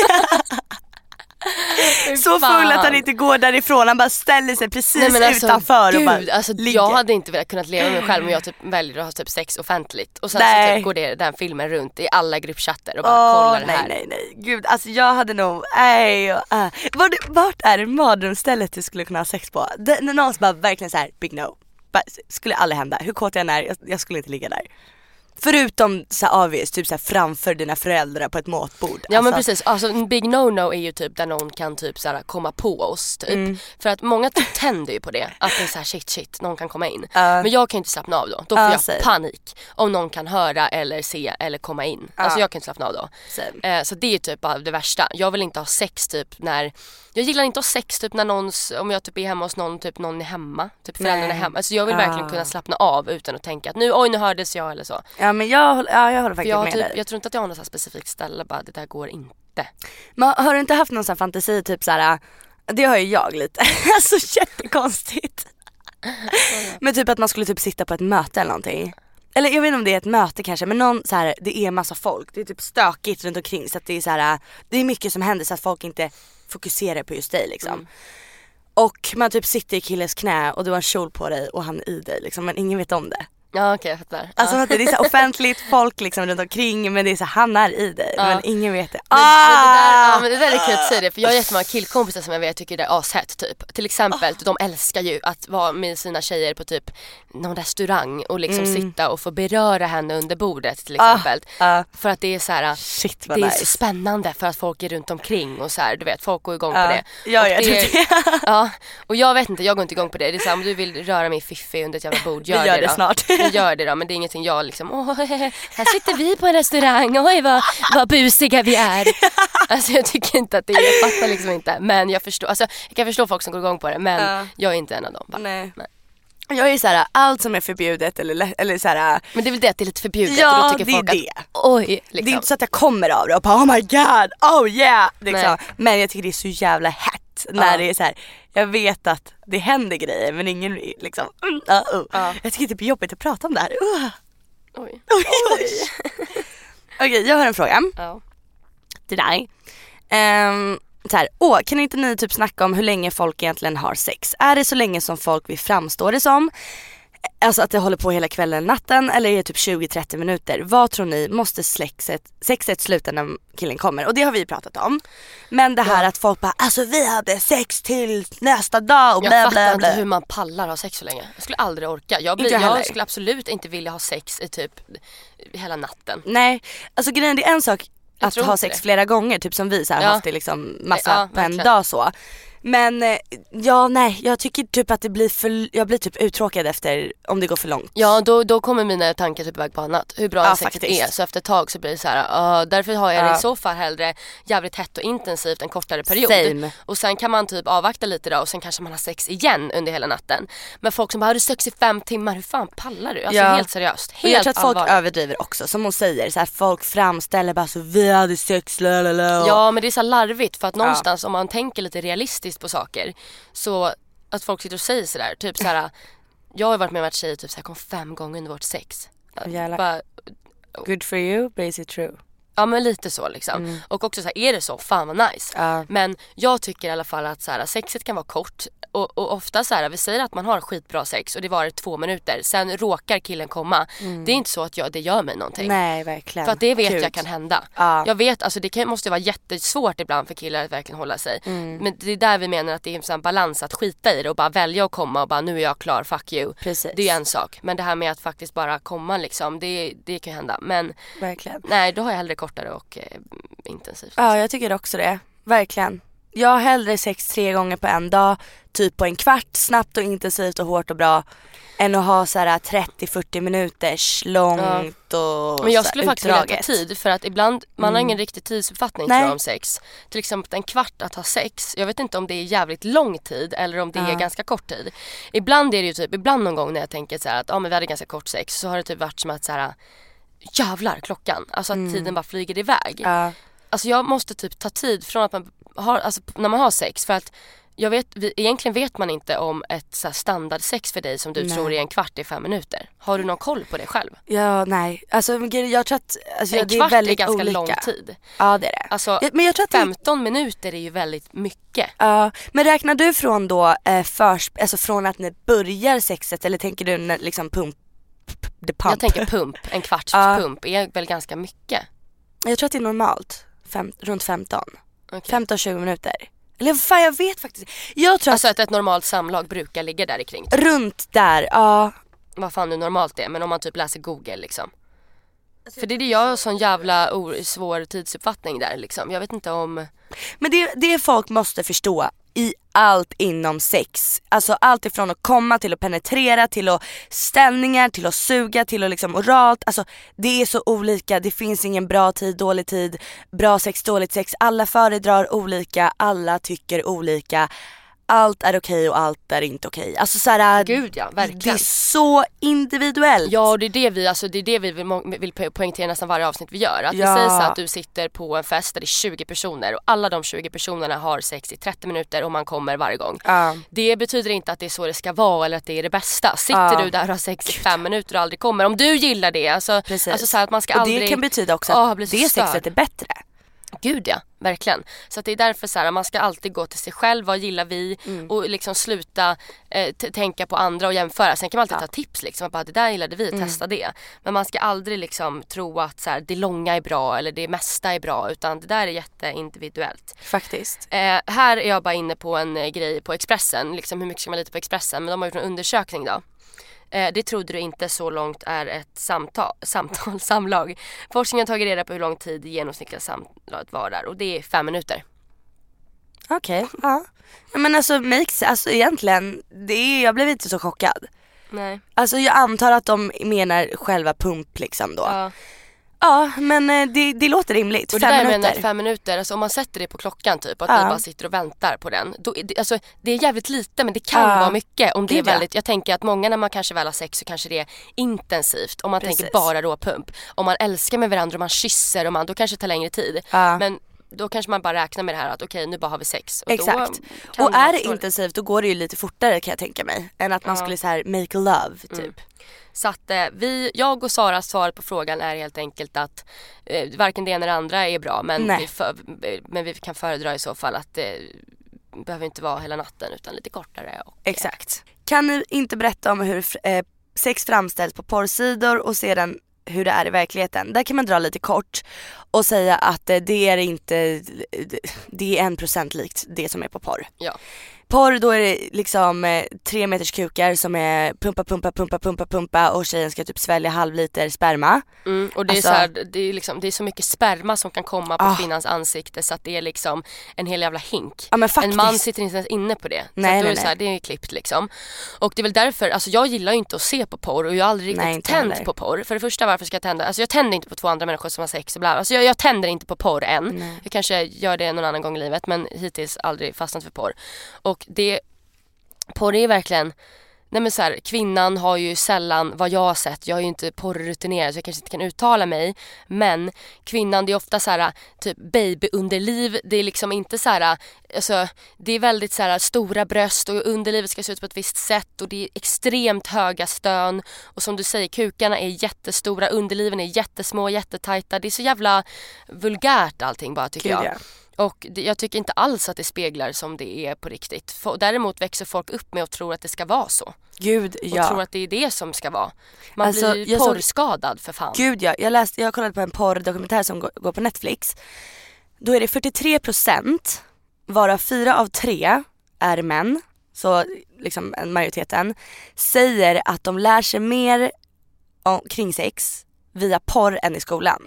Så full att han inte går därifrån. Han bara ställer sig precis Nej, alltså, utanför gud, och bara alltså, jag hade inte velat kunnat leva med mig själv om jag typ väljer att ha typ sex offentligt. Och sen nej. så typ går det, den filmen runt i alla gruppchatter och bara oh, kollar det här. Nej, nej, nej. Gud, alltså jag hade nog nej, uh. vart, vart är det mardrömsstället du skulle kunna ha sex på? Det, när någon bara verkligen så här, big no. Bara, skulle aldrig hända. Hur kåt jag än är, jag, jag skulle inte ligga där. Förutom så här avvis, typ så här framför dina föräldrar på ett matbord. Ja, alltså. men precis, alltså en big no-no är ju typ där någon kan typ så här komma på oss typ. Mm. För att många typ tänder ju på det. Att det är så här shit shit, någon kan komma in. uh. Men jag kan inte slappna av då. Då får uh, jag same. panik om någon kan höra eller se eller komma in. uh. Alltså jag kan inte slappna av då. uh, Så det är ju typ av det värsta. Jag vill inte ha sex typ när Jag gillar inte att ha sex typ när någon, om jag typ är hemma hos någon, typ någon är hemma, typ föräldrarna är hemma. Alltså jag vill uh. verkligen kunna slappna av utan att tänka att nu, oj nu hördes jag eller så. Ja, men jag, ja, jag håller faktiskt jag med typ, dig. Jag tror inte att jag har något så specifikt ställe, bara det där går inte. Men har du inte haft någon sån här fantasi typ så här? Det har ju jag lite. Alltså jättekonstigt. Men typ att man skulle typ sitta på ett möte eller någonting. Eller jag vet inte om det är ett möte kanske, men någon så här, det är massa folk. Det är typ stökigt runt omkring så att det är så här, det är mycket som händer så att folk inte fokuserar på just dig liksom. Mm. Och man typ sitter i killens knä och du har en kjol på dig och han i dig liksom, men ingen vet om det. Ja okej, okay, jag fattar. Alltså ja. Det är så offentligt, folk liksom runt omkring, men det är så han är i dig, ja. Men ingen vet det. Men, ah! men, det där, ja, men det där är kul att säga det, för jag har jättemånga killkompisar som jag vet tycker det är ashett typ. Till exempel, oh. de älskar ju att vara med sina tjejer på typ någon restaurang och liksom mm. sitta och få beröra henne under bordet till exempel. Ah, ah. För att det är så här, shit, det nice. är så spännande för att folk är runt omkring och så här, du vet, folk går igång ah. på det. Ja, jag det, det. Ja, och jag vet inte, jag går inte igång på det. Det är så här, om du vill röra mig fiffi under ett jävla bord, gör, gör det, det då. snart. Jag gör det då, men det är ingenting jag liksom, åh, här sitter vi på en restaurang, oj vad, vad busiga vi är. Alltså jag tycker inte att det är, jag fattar liksom inte. Men jag förstår, alltså jag kan förstå folk som går igång på det, men ja. Jag är inte en av dem. Bara. Nej. Nej. Jag är såhär, allt som är förbjudet eller, eller såhär. Men det är väl det att det är lite förbjudet. Ja, och då tycker det folk är det. Att, oj, liksom. Det är inte så att jag kommer av det och bara oh my god, oh yeah liksom. Men jag tycker det är så jävla hett när ja. Det är så här. Jag vet att det händer grejer men ingen liksom uh, uh. Ja. Jag tycker det blir jobbigt att prata om det här. uh. Oj. Oj, oj. Okej, okay, jag har en fråga ja. till dig. um, så här, åh, kan inte ni typ snacka om hur länge folk egentligen har sex? Är det så länge som folk vill framstå det som? Alltså att det håller på hela kvällen, natten, eller är det typ tjugo till trettio minuter? Vad tror ni, måste sexet, sexet sluta när killen kommer? Och det har vi pratat om. Men det här ja. Att folk bara, alltså vi hade sex till nästa dag och jag bla bla bla. Jag fattar inte hur man pallar ha sex så länge. Jag skulle aldrig orka. Jag, blir, jag, jag skulle absolut inte vilja ha sex i typ hela natten. Nej, alltså grejen, det är en sak att ha sex det. flera gånger, typ som vi så här, ja. Haft det liksom massa ja, på en dag så. Men ja, nej, jag tycker typ att det blir för, jag blir typ uttråkad efter om det går för långt. Ja, då, då kommer mina tankar typ iväg på annat. Hur bra ja, sexet är. Så efter ett tag så blir det så här, uh, därför har jag ja. det i så fall hellre jävligt hett och intensivt en kortare period. Same. Och sen kan man typ avvakta lite då och sen kanske man har sex igen under hela natten. Men folk som bara, har du sex i fem timmar, hur fan pallar du? Alltså ja. Helt seriöst. Helt jag tror att folk allvarligt. överdriver också, som hon säger, så här, folk framställer bara så, vi hade sex, lalala. Ja, men det är så larvigt för att någonstans ja. Om man tänker lite realistiskt på saker, så att folk sitter och säger sådär, typ såhär, jag har varit med med att tjejer typ såhär kom fem gånger under vårt sex. Bara, good for you, but is it true? Ja, men lite så liksom. Mm. Och också så här, är det så, fan vad nice. Uh. Men jag tycker i alla fall att så här, sexet kan vara kort. Och, och ofta så här, vi säger att man har skitbra sex och det var två minuter. Sen råkar killen komma. Mm. Det är inte så att jag, det gör mig någonting. Nej, verkligen. För att det vet Gud. Jag kan hända. Uh. Jag vet, alltså det kan, måste vara jättesvårt ibland för killar att verkligen hålla sig. Mm. Men det är där vi menar att det är en balans att skita i det och bara välja att komma och bara, nu är jag klar, fuck you. Precis. Det är en sak. Men det här med att faktiskt bara komma liksom, det, det kan hända. Men verkligen. Nej, då har jag hellre kortare och eh, intensivt. Ja, jag tycker också det. Verkligen. Jag har hellre sex tre gånger på en dag, typ på en kvart, snabbt och intensivt och hårt och bra, än att ha så här trettio till fyrtio minuters långt ja. Och men jag skulle faktiskt vilja ta tid, för att ibland man mm. har ingen riktig tidsuppfattning tror jag, om sex. Till exempel en kvart att ha sex, jag vet inte om det är jävligt lång tid eller om det ja. Är ganska kort tid. Ibland är det ju typ, ibland någon gång när jag tänker så här att ja, men vi hade ganska kort sex, så har det typ varit som att så här, jävlar klockan, alltså att mm. tiden bara flyger iväg. Ja. Alltså jag måste typ ta tid från att man har, alltså när man har sex, för att jag vet, vi, egentligen vet man inte om ett så här standard sex för dig som du nej. Tror är en kvart i fem minuter. Har du någon koll på det själv? Ja, nej. Alltså jag tror att alltså, en det är kvart väldigt är ganska olika. lång tid. Ja, det är det. Alltså ja, men jag tror att femton det... minuter är ju väldigt mycket. Ja, men räknar du från då eh, först, alltså från att ni börjar sexet, eller tänker du när, liksom pump, the pump? Jag tänker pump, en kvarts ja. Pump är väl ganska mycket. Jag tror att det är normalt, Fem, runt femton. Okay. femton till tjugo minuter. Eller fan, jag vet faktiskt. Jag tror alltså att att ett normalt samlag brukar ligga där i kring. Runt där, ja. Vad fan nu normalt är, men om man typ läser Google liksom. Alltså, för det är det jag har sån jävla svår tidsuppfattning där liksom. Jag vet inte om... Men det, det folk måste förstå i allt inom sex. Alltså allt ifrån att komma till att penetrera, till att ställningar, till att suga, till att liksom oralt. Alltså det är så olika, det finns ingen bra tid, dålig tid, bra sex, dåligt sex. Alla föredrar olika, alla tycker olika. Allt är okej och allt är inte okej. Alltså så här, gud ja, verkligen. Det är så individuellt. Ja, det är det vi, alltså det är det vi vill, vill poängtera nästan varje avsnitt vi gör. Att ja. Vi säger så att du sitter på en fest där det är tjugo personer och alla de tjugo personerna har sex i trettio minuter och man kommer varje gång. Ja. Det betyder inte att det är så det ska vara eller att det är det bästa. Sitter ja. Du där och har sex i fem minuter och aldrig kommer, om du gillar det, alltså, alltså så här att man ska och aldrig... det kan betyda också att oh, det sexet är bättre. Gud ja, verkligen. Så att det är därför så här, man ska alltid gå till sig själv, vad gillar vi mm. och liksom sluta eh, t- tänka på andra och jämföra. Sen kan man alltid ja. ta tips liksom, bara det där gillade vi, mm. testa det. Men man ska aldrig liksom tro att så här, det långa är bra eller det mesta är bra, utan det där är jätteindividuellt. Faktiskt. Eh, här är jag bara inne på en eh, grej på Expressen, liksom hur mycket ska man lita på Expressen, men de har gjort en undersökning då. Eh, det trodde du inte så långt är ett samtal, samtal samlag. Forskningen har tagit reda på hur lång tid genomsnittliga samtalet varar och det är fem minuter. Okej, okay, ja. Men alltså, makes, alltså egentligen, det är, jag blev inte så chockad. Nej. Alltså jag antar att de menar själva pump liksom då. Ja. Ja, men det, det låter rimligt. Och fem det där minuter. Menar, fem minuter, alltså om man sätter det på klockan typ, att ja. vi bara sitter och väntar på den. Då, alltså, det är jävligt lite, men det kan ja. vara mycket. Om det är väldigt, jag tänker att många när man kanske väl har sex så kanske det är intensivt. Om man Precis. tänker bara råpump. Om man älskar med varandra och man kysser och man, då kanske det tar längre tid. Ja. Men då kanske man bara räknar med det här att okej, okay, nu bara har vi sex. Och exakt. Och är det intensivt då går det ju lite fortare kan jag tänka mig. Än att man ja. skulle så här make love typ. Mm. Så att eh, vi, jag och Sara svaret på frågan är helt enkelt att eh, varken det ena eller det andra är bra. Men vi, för, men vi kan föredra i så fall att det eh, behöver inte vara hela natten utan lite kortare. Och, exakt. Kan ni inte berätta om hur eh, sex framställs på porrsidor och sedan hur det är i verkligheten? Där kan man dra lite kort och säga att eh, det är inte, det är en procent likt det som är på porr. Ja. Porr, då är det liksom eh, tre meters kukar som är pumpa, pumpa, pumpa, pumpa, pumpa och tjejen ska typ svälja halv liter sperma. Mm, och det är, alltså, så här, det, är liksom, det är så mycket sperma som kan komma på ah. kvinnans ansikte så att det är liksom en hel jävla hink. Ja, men faktiskt. En man sitter inte ens inne på det. Nej, så nej, är det, så här, det är klippt liksom. Och det är väl därför, alltså jag gillar ju inte att se på porr och jag har aldrig riktigt nej, tänt heller. på porr. För det första, varför ska jag tända? Alltså jag tänder inte på två andra människor som har sex och bla. Alltså jag, jag tänder inte på porr än. Nej. Jag kanske gör det någon annan gång i livet, men hittills aldrig fastnat för porr. Och det porr är verkligen, nej men så här, kvinnan har ju sällan, vad jag har sett, jag är ju inte porrrutinerad så jag kanske inte kan uttala mig, men kvinnan, det är ofta så här typ babyunderliv, det är liksom inte så här, alltså det är väldigt så här stora bröst och underlivet ska se ut på ett visst sätt och det är extremt höga stön och som du säger, kukarna är jättestora, underliven är jättesmå, jättetajta, det är så jävla vulgärt allting bara tycker Gud, jag. ja. Och det, jag tycker inte alls att det speglar som det är på riktigt. För, däremot växer folk upp med att tro att det ska vara så. Gud, ja. Och tror att det är det som ska vara. Man alltså, blir porrskadad för fan. Gud ja, jag läste, jag kollade på en porrdokumentär som går, går på Netflix. Då är det fyrtiotre procent, varav fyra av tre är män. Så liksom majoriteten säger att de lär sig mer om, kring sex via porr än i skolan.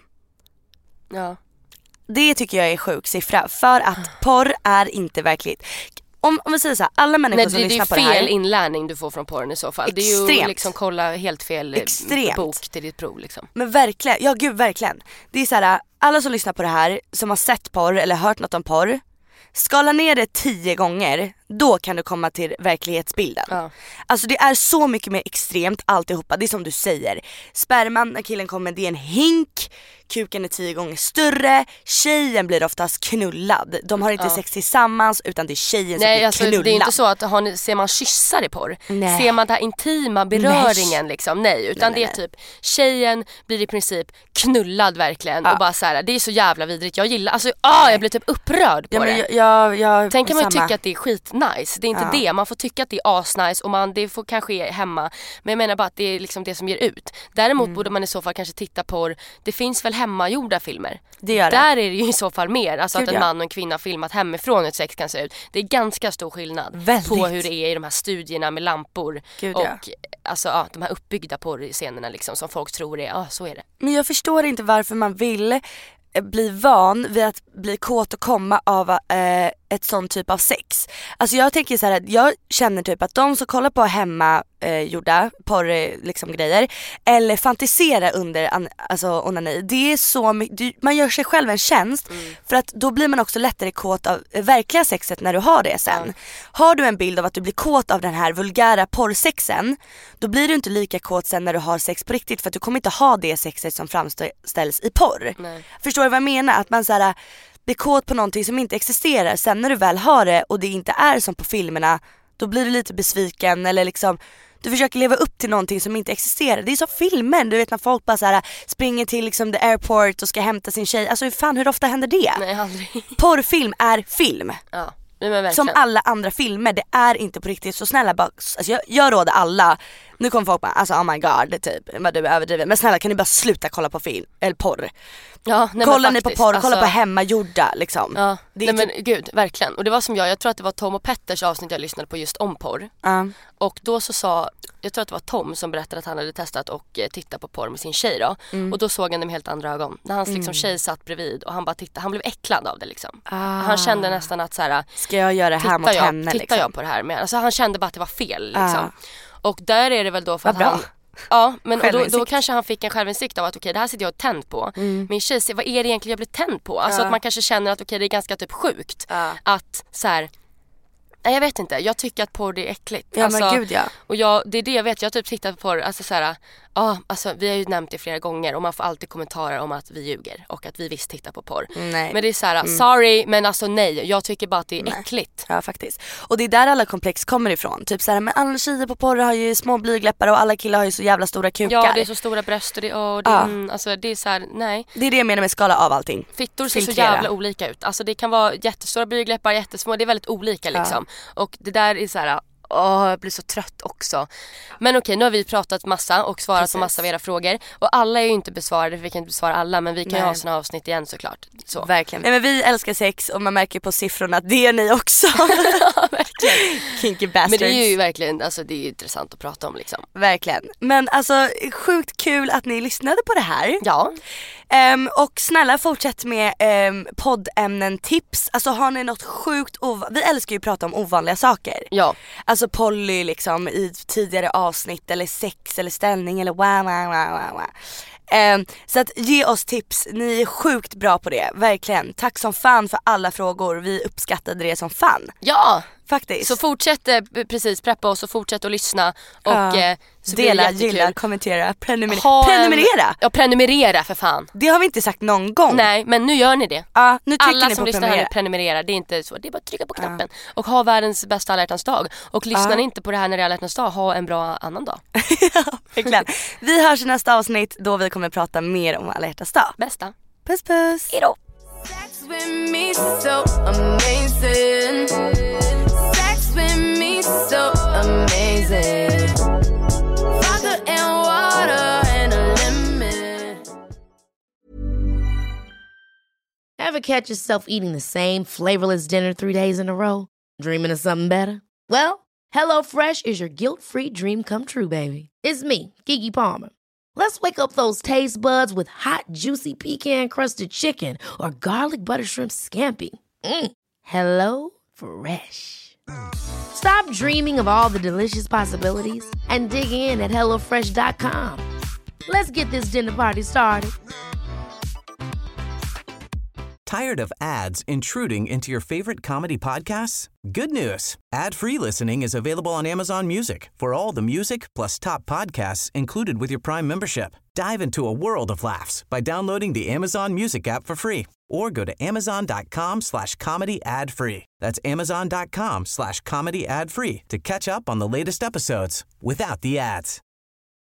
Ja. Det tycker jag är sjuk siffra. För att porr är inte verkligt. Om, om vi säger så här, alla människor Nej, som det, lyssnar på det här. Det är fel inlärning du får från porren i så fall. Extremt. Det är ju liksom kolla helt fel Extremt. bok till ditt prov liksom. Men verkligen, ja gud verkligen. Det är så här, alla som lyssnar på det här som har sett porr eller hört något om porr, skala ner det tio gånger, då kan du komma till verklighetsbilden. Ja. Alltså det är så mycket mer extremt alltihopa. Det är som du säger, sperman när killen kommer, det är en hink, kuken är tio gånger större, tjejen blir oftast knullad. De har inte ja. sex tillsammans utan det är tjejen som Nej, blir alltså, knullad. Det är inte så att har ni, ser man kyssar i porr? Nej. Ser man den här intima beröringen nej. liksom? Nej, utan nej, nej, det är typ tjejen blir i princip knullad verkligen ja. och bara så här, det är så jävla vidrigt. Jag gillar, alltså ah, jag blir typ upprörd på ja, det. Men jag, jag, jag, Tänk kan man ju samma. tycka att det är skitnice. Det är inte ja. det. Man får tycka att det är asnice och man, det får kanske är hemma. Men jag menar bara att det är liksom det som ger ut. Däremot mm. borde man i så fall kanske titta på, det finns väl hemmagjorda filmer. Det gör det. Där är det ju i så fall mer. Alltså Gud, att en ja. man och en kvinna filmat hemifrån ett sex kan se ut. Det är ganska stor skillnad Väldigt. på hur det är i de här studierna med lampor. Gud, och ja. alltså, ja, de här uppbyggda porrscenerna liksom, som folk tror är, ja så är det. Men jag förstår inte varför man vill bli van vid att bli kåt och komma av eh, ett sån typ av sex. Alltså jag tänker så här att jag känner typ att de som kollar på hemma eh, gjorda porr liksom grejer eller fantisera under an, alltså onani, det är så mycket, man gör sig själv en tjänst mm. för att då blir man också lättare kåt av eh, verkliga sexet när du har det sen. Mm. Har du en bild av att du blir kåt av den här vulgära porrsexen, då blir du inte lika kåt sen när du har sex på riktigt, för att du kommer inte ha det sexet som framställs i porr. Nej. Förstår du vad jag menar? Att man så här blir kåt på någonting som inte existerar, sen när du väl har det och det inte är som på filmerna, då blir du lite besviken eller liksom Du försöker leva upp till någonting som inte existerar. Det är så filmer, du vet när folk bara så här springer till liksom the airport och ska hämta sin tjej. Alltså fan, hur ofta händer det? Nej, aldrig. Porrfilm är film. Ja. Men som alla andra filmer, det är inte på riktigt. Så snälla bara, alltså jag, jag råder alla. Nu kommer folk bara, alltså oh my god typ, vad du är överdriven. Men snälla, kan ni bara sluta kolla på film eller porr? Ja, nej, kolla men ni faktiskt, på porr, alltså, kolla på hemmagjorda liksom. Ja, det är nej typ... men gud, verkligen. Och det var som jag, jag tror att det var Tom och Petters avsnitt jag lyssnade på just om porr. uh. Och då så sa, jag tror att det var Tom som berättade att han hade testat och eh, tittat på porr med sin tjej då. Mm. Och då såg han det med helt andra ögon. När hans liksom, tjej satt bredvid och han bara tittade, han blev äcklad av det liksom. ah. Han kände nästan att så här, ska jag göra det här mot jag, henne tittar liksom? jag på det här med, alltså han kände bara att det var fel liksom. ah. Och där är det väl då för vad att bra. han Ja, men och då, då Självinsikt. kanske han fick en självinsikt av att okej, det här sitter jag och tänd på. Mm. Min tjej, vad är det egentligen jag blir tänd på? Alltså Ja. att man kanske känner att okej, det är ganska typ sjukt. Ja. Att så här, nej jag vet inte, jag tycker att porr är äckligt. Ja alltså, men gud ja. Och jag, det är det jag vet, jag har typ tittat på porr, alltså så här, ja, alltså vi har ju nämnt det flera gånger och man får alltid kommentarer om att vi ljuger och att vi visst tittar på porr. Nej. Men det är så här, Mm. sorry, men alltså nej, jag tycker bara att det är Nej. äckligt. Ja faktiskt. Och det är där alla komplex kommer ifrån. Typ såhär, men alla tjejer på porr har ju små blygläppar och alla killar har ju så jävla stora kukar. Ja, det är så stora bröst och det, och det, Ja. mm, alltså det är så här, nej. Det är det jag menar med skala av allting. Fittor ser Filtrera. så jävla olika ut. Alltså det kan vara jättestora blygläppar, jättesmå. Det är väldigt olika liksom. Ja. Och det där är så här, åh, jag blir så trött också. Men okej, nu har vi pratat massa och svarat Precis. på massa av era frågor. Och alla är ju inte besvarade, för vi kan inte besvara alla. Men vi kan Nej. ju ha såna avsnitt igen såklart. Så. Verkligen. Nej men vi älskar sex och man märker på siffrorna att det är ni också. Ja, verkligen. Kinky bastards. Men det är ju verkligen, alltså det är ju intressant att prata om liksom. Verkligen. Men alltså sjukt kul att ni lyssnade på det här. Ja. Um, och snälla fortsätt med um, poddämnen, tips. Alltså har ni något sjukt ov- vi älskar ju att prata om ovanliga saker. Ja. Alltså poly liksom i tidigare avsnitt eller sex eller ställning eller wow wow wow wow. wow. Um, så att ge oss tips, ni är sjukt bra på det, verkligen. Tack som fan för alla frågor, vi uppskattade det som fan. Ja. Faktiskt. Så fortsätt eh, precis preppa oss och fortsätt att lyssna och Ja. eh, så blir det dela, jättekul. gilla, kommentera, prenumer- Ha en- prenumerera. Ja, prenumerera för fan. Det har vi inte sagt någon gång. Nej, men nu gör ni det. Ja, nu trycker Alla ni som på lyssnar här prenumerera. nu prenumererar. Det är inte så, det är bara att trycka på knappen. Och ha världens bästa alla hjärtans dag. Och lyssnar Ja. ni inte på det här när det är alla hjärtans dag, ha en bra annan dag. Ja, verkligen. Vi hörs i nästa avsnitt då vi kommer prata mer om alla hjärtans dag. Bästa. Puss puss. Hejdå. Sex with me so amazing. Sex with me so amazing. Vodka and water and a lemon. Ever catch yourself eating the same flavorless dinner three days in a row? Dreaming of something better? Well, HelloFresh is your guilt-free dream come true, baby. It's me, Keke Palmer. Let's wake up those taste buds with hot, juicy pecan-crusted chicken or garlic butter shrimp scampi. Mm. Hello Fresh. Stop dreaming of all the delicious possibilities and dig in at hello fresh dot com. Let's get this dinner party started. Tired of ads intruding into your favorite comedy podcasts? Good news. Ad-free listening is available on Amazon Music for all the music plus top podcasts included with your Prime membership. Dive into a world of laughs by downloading the Amazon Music app for free or go to amazon.com slash comedy ad free. That's amazon.com slash comedy ad free to catch up on the latest episodes without the ads.